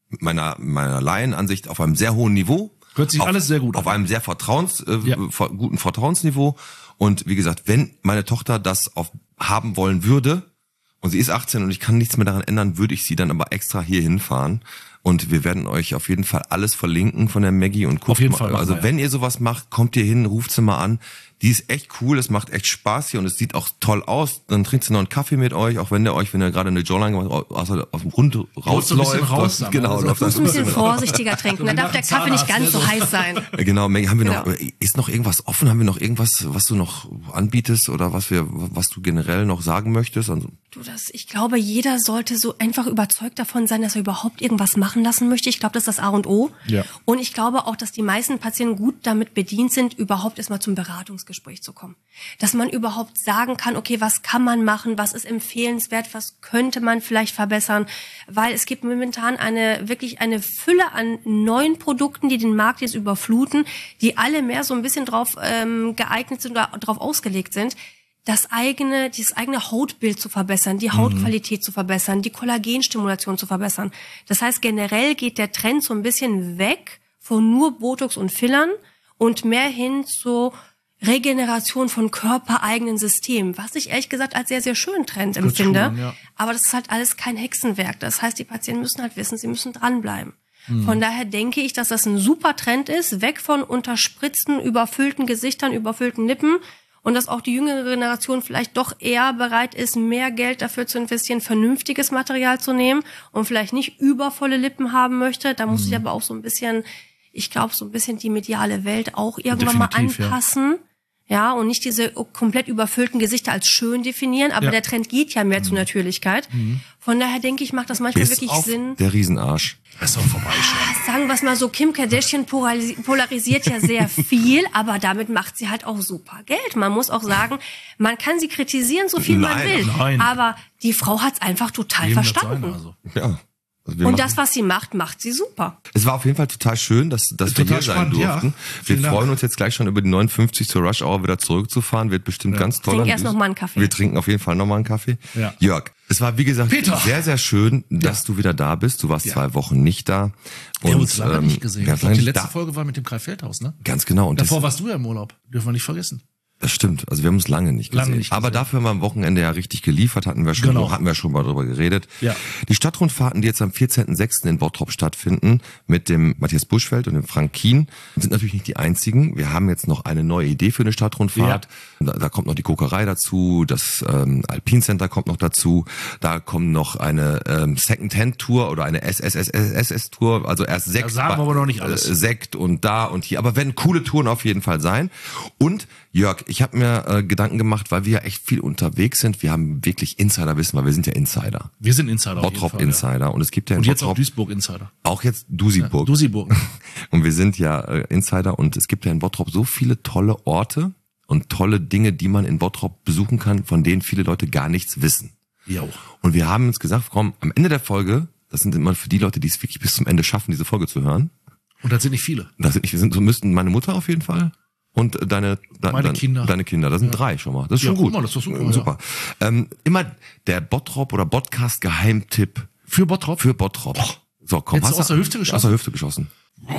mit meiner, meiner Laienansicht auf einem sehr hohen Niveau. Hört sich auf, alles sehr gut an. Auf einem sehr Vertrauens, äh, Ja. ver, guten Vertrauensniveau. Und wie gesagt, wenn meine Tochter das auf, haben wollen würde, und sie ist achtzehn und ich kann nichts mehr daran ändern, würde ich sie dann aber extra hier hinfahren. Und wir werden euch auf jeden Fall alles verlinken von der Maggie und guckt Auf jeden mal. Fall machen Also wir, ja. wenn ihr sowas macht, kommt ihr hin, ruft sie mal an. Die ist echt cool, es macht echt Spaß hier und es sieht auch toll aus. Dann trinkt sie noch einen Kaffee mit euch, auch wenn der euch, wenn ihr gerade eine Jawline gemacht habt, außer auf dem Rund rausläuft. so ein bisschen raus dann, genau, also. läuft Muss das ein bisschen vorsichtiger trinken. Da wie darf nach der dem Kaffee nicht Zahnarzt, ganz ne, so so. heiß sein. Genau, Maggie, haben wir Genau. noch, ist noch irgendwas offen? Haben wir noch irgendwas, was du noch anbietest oder was wir, was du generell noch sagen möchtest? Also, Du, das, ich glaube, jeder sollte so einfach überzeugt davon sein, dass er überhaupt irgendwas machen lassen möchte. Ich glaube, das ist das A und O. Ja. Und ich glaube auch, dass die meisten Patienten gut damit bedient sind, überhaupt erstmal zum Beratungsgespräch zu kommen. Dass man überhaupt sagen kann, okay, was kann man machen, was ist empfehlenswert, was könnte man vielleicht verbessern, weil es gibt momentan eine, wirklich eine Fülle an neuen Produkten, die den Markt jetzt überfluten, die alle mehr so ein bisschen drauf ähm, geeignet sind oder drauf ausgelegt sind, das eigene, dieses eigene Hautbild zu verbessern, die Hautqualität zu verbessern, die Kollagenstimulation zu verbessern. Das heißt, generell geht der Trend so ein bisschen weg von nur Botox und Fillern und mehr hin zur Regeneration von körpereigenen Systemen, was ich ehrlich gesagt als sehr, sehr schönen Trend empfinde. schon, ja. Aber das ist halt alles kein Hexenwerk. Das heißt, die Patienten müssen halt wissen, sie müssen dranbleiben. Von daher denke ich, dass das ein super Trend ist, weg von unterspritzten, überfüllten Gesichtern, überfüllten Lippen. Und dass auch die jüngere Generation vielleicht doch eher bereit ist, mehr Geld dafür zu investieren, vernünftiges Material zu nehmen und vielleicht nicht übervolle Lippen haben möchte. Da muss sich aber auch so ein bisschen, ich glaube, so ein bisschen die mediale Welt auch irgendwann Definitiv, mal ja. anpassen. Ja, und nicht diese komplett überfüllten Gesichter als schön definieren. Aber Ja. der Trend geht ja mehr zur Natürlichkeit. Von daher denke ich, macht das manchmal bis wirklich auf Sinn. der Riesenarsch. ist doch vorbei schon. Sagen wir es mal so, Kim Kardashian polarisi- polarisiert ja sehr viel, aber damit macht sie halt auch super Geld. Man muss auch sagen, man kann sie kritisieren, so viel man Nein, will. nein. Aber die Frau hat es einfach total Jedem das verstanden. seine, also. Ja. Also wir Und machen- das, was sie macht, macht sie super. Es war auf jeden Fall total schön, dass, dass wir Total hier sein spannend, ja. durften. Wir Vielen Dank. freuen uns jetzt gleich schon über die neunundfünfzig zur Rush Hour wieder zurückzufahren. Wird bestimmt ganz toll. Trink und erst süß. noch mal einen Kaffee. Wir trinken auf jeden Fall noch mal einen Kaffee. Ja. Jörg, es war wie gesagt Peter. sehr, sehr schön, dass du wieder da bist. Du warst Ja. zwei Wochen nicht da. Wir haben uns lange ähm, nicht gesehen. wir Ich haben glaub, die lange letzte nicht da. Folge war mit dem Kai Feldhaus, ne? Ganz genau. Und Davor das, warst du ja im Urlaub. Dürfen wir nicht vergessen. das stimmt. Also wir haben uns lange nicht gesehen. Lange nicht Aber gesehen. dafür haben wir am Wochenende ja richtig geliefert. Hatten wir schon, Genau. hatten wir schon mal drüber geredet. Ja. Die Stadtrundfahrten, die jetzt am vierzehnten sechsten in Bottrop stattfinden, mit dem Matthias Buschfeld und dem Frank Kien, sind natürlich nicht die einzigen. Wir haben jetzt noch eine neue Idee für eine Stadtrundfahrt. Da, da kommt noch die Kokerei dazu, das ähm, Alpine Center kommt noch dazu, da kommt noch eine ähm, Second-Hand-Tour oder eine S S S S S-Tour, also erst Sekt, Da sagen wir aber noch nicht alles. äh, Sekt und da und hier, aber werden coole Touren auf jeden Fall sein. Und Jörg, ich habe mir äh, Gedanken gemacht, weil wir ja echt viel unterwegs sind, wir haben wirklich Insiderwissen, weil wir sind ja Insider. Wir sind Insider. auf jeden Bottrop Fall, ja. Insider und es gibt ja in Und jetzt auch Bottrop Duisburg Insider. auch jetzt Duisburg. Duisburg. Und wir sind ja äh, Insider und es gibt ja in Bottrop so viele tolle Orte und tolle Dinge, die man in Bottrop besuchen kann, von denen viele Leute gar nichts wissen. Jo. Und wir haben uns gesagt, komm, am Ende der Folge, das sind immer für die Leute, die es wirklich bis zum Ende schaffen, diese Folge zu hören. Und das sind nicht viele. Das sind, wir sind, so müssten meine Mutter auf jeden Fall und äh, deine, de, Meine dein- Kinder. deine Kinder. Das sind drei schon mal. Das ist Ja, schon guck gut. mal, das ist doch super, Äh, ja. super. Ähm, immer der Bottrop oder Podcast Geheimtipp Für Bottrop? für Bottrop. So, komm, Jetzt hast aus du- der Hüfte geschossen? Aus der Hüfte geschossen.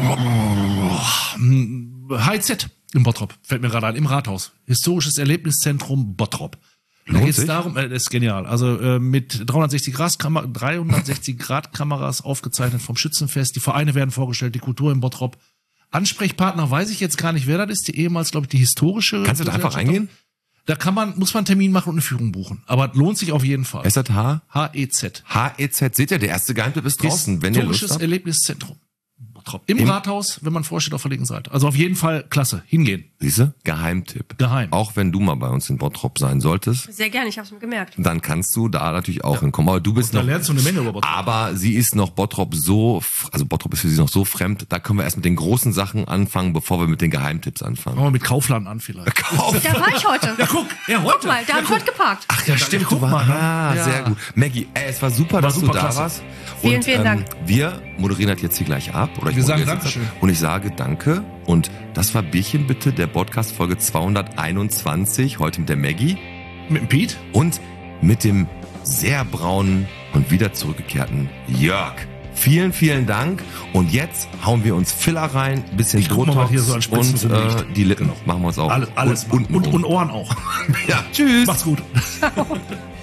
H I Z im Bottrop. Fällt mir gerade ein. Im Rathaus. Historisches Erlebniszentrum Bottrop. Da Lohnt geht's sich? darum, äh, das ist genial. Also äh, mit dreihundertsechzig Grad Kameras aufgezeichnet vom Schützenfest. Die Vereine werden vorgestellt, die Kultur im Bottrop. Ansprechpartner weiß ich jetzt gar nicht, wer das ist. Die ehemals, glaube ich, die historische. Kannst du da einfach Gesellschaft. reingehen? Da kann man, muss man einen Termin machen und eine Führung buchen. Aber lohnt sich auf jeden Fall. S Z H? H E Z. H E Z, seht ihr, der erste Geheimtipp ist draußen, wenn ihr Lust Historisches habt. Erlebniszentrum. Bottrop. Im, Im- Rathaus, wenn man vorsteht, auf der linken Seite. Also auf jeden Fall klasse. Hingehen. Siehste? Geheimtipp. Geheim. Auch wenn du mal bei uns in Bottrop sein solltest, Sehr gerne, ich habe es mir gemerkt. dann kannst du da natürlich auch hinkommen. Aber du bist Da noch, lernst du eine Menge über Bottrop. aber sie ist noch Bottrop so, f- also Bottrop ist für sie noch so fremd, da können wir erst mit den großen Sachen anfangen, bevor wir mit den Geheimtipps anfangen. Fangen wir mit Kaufland an vielleicht. Kauf. Da war ich heute. Ja, guck, ja, heute. Guck mal, da habe ich heute geparkt. Ach ja, stimmt, guck du war, mal, ne? ah, Ja. sehr gut. Maggie, ey, es war super, dass super du da klasse. warst. Vielen, und, vielen Dank. Wir moderieren das jetzt hier gleich ab. Oder ich Wir sagen moderiere jetzt Dankeschön. ab. Und ich sage Danke. Und das war Bierchen bitte, der Podcast Folge zweihunderteinundzwanzig, heute mit der Maggie Mit dem Piet? und mit dem sehr braunen und wieder zurückgekehrten Jörg. Vielen, vielen Dank. Und jetzt hauen wir uns Filler rein, bisschen Ich guck mal, Botox was hier so an Spitzen und äh, rumliegt. die Lippen machen wir uns auch. Alles, alles und, und, und, und Ohren auch. ja, tschüss. Macht's gut. Ciao.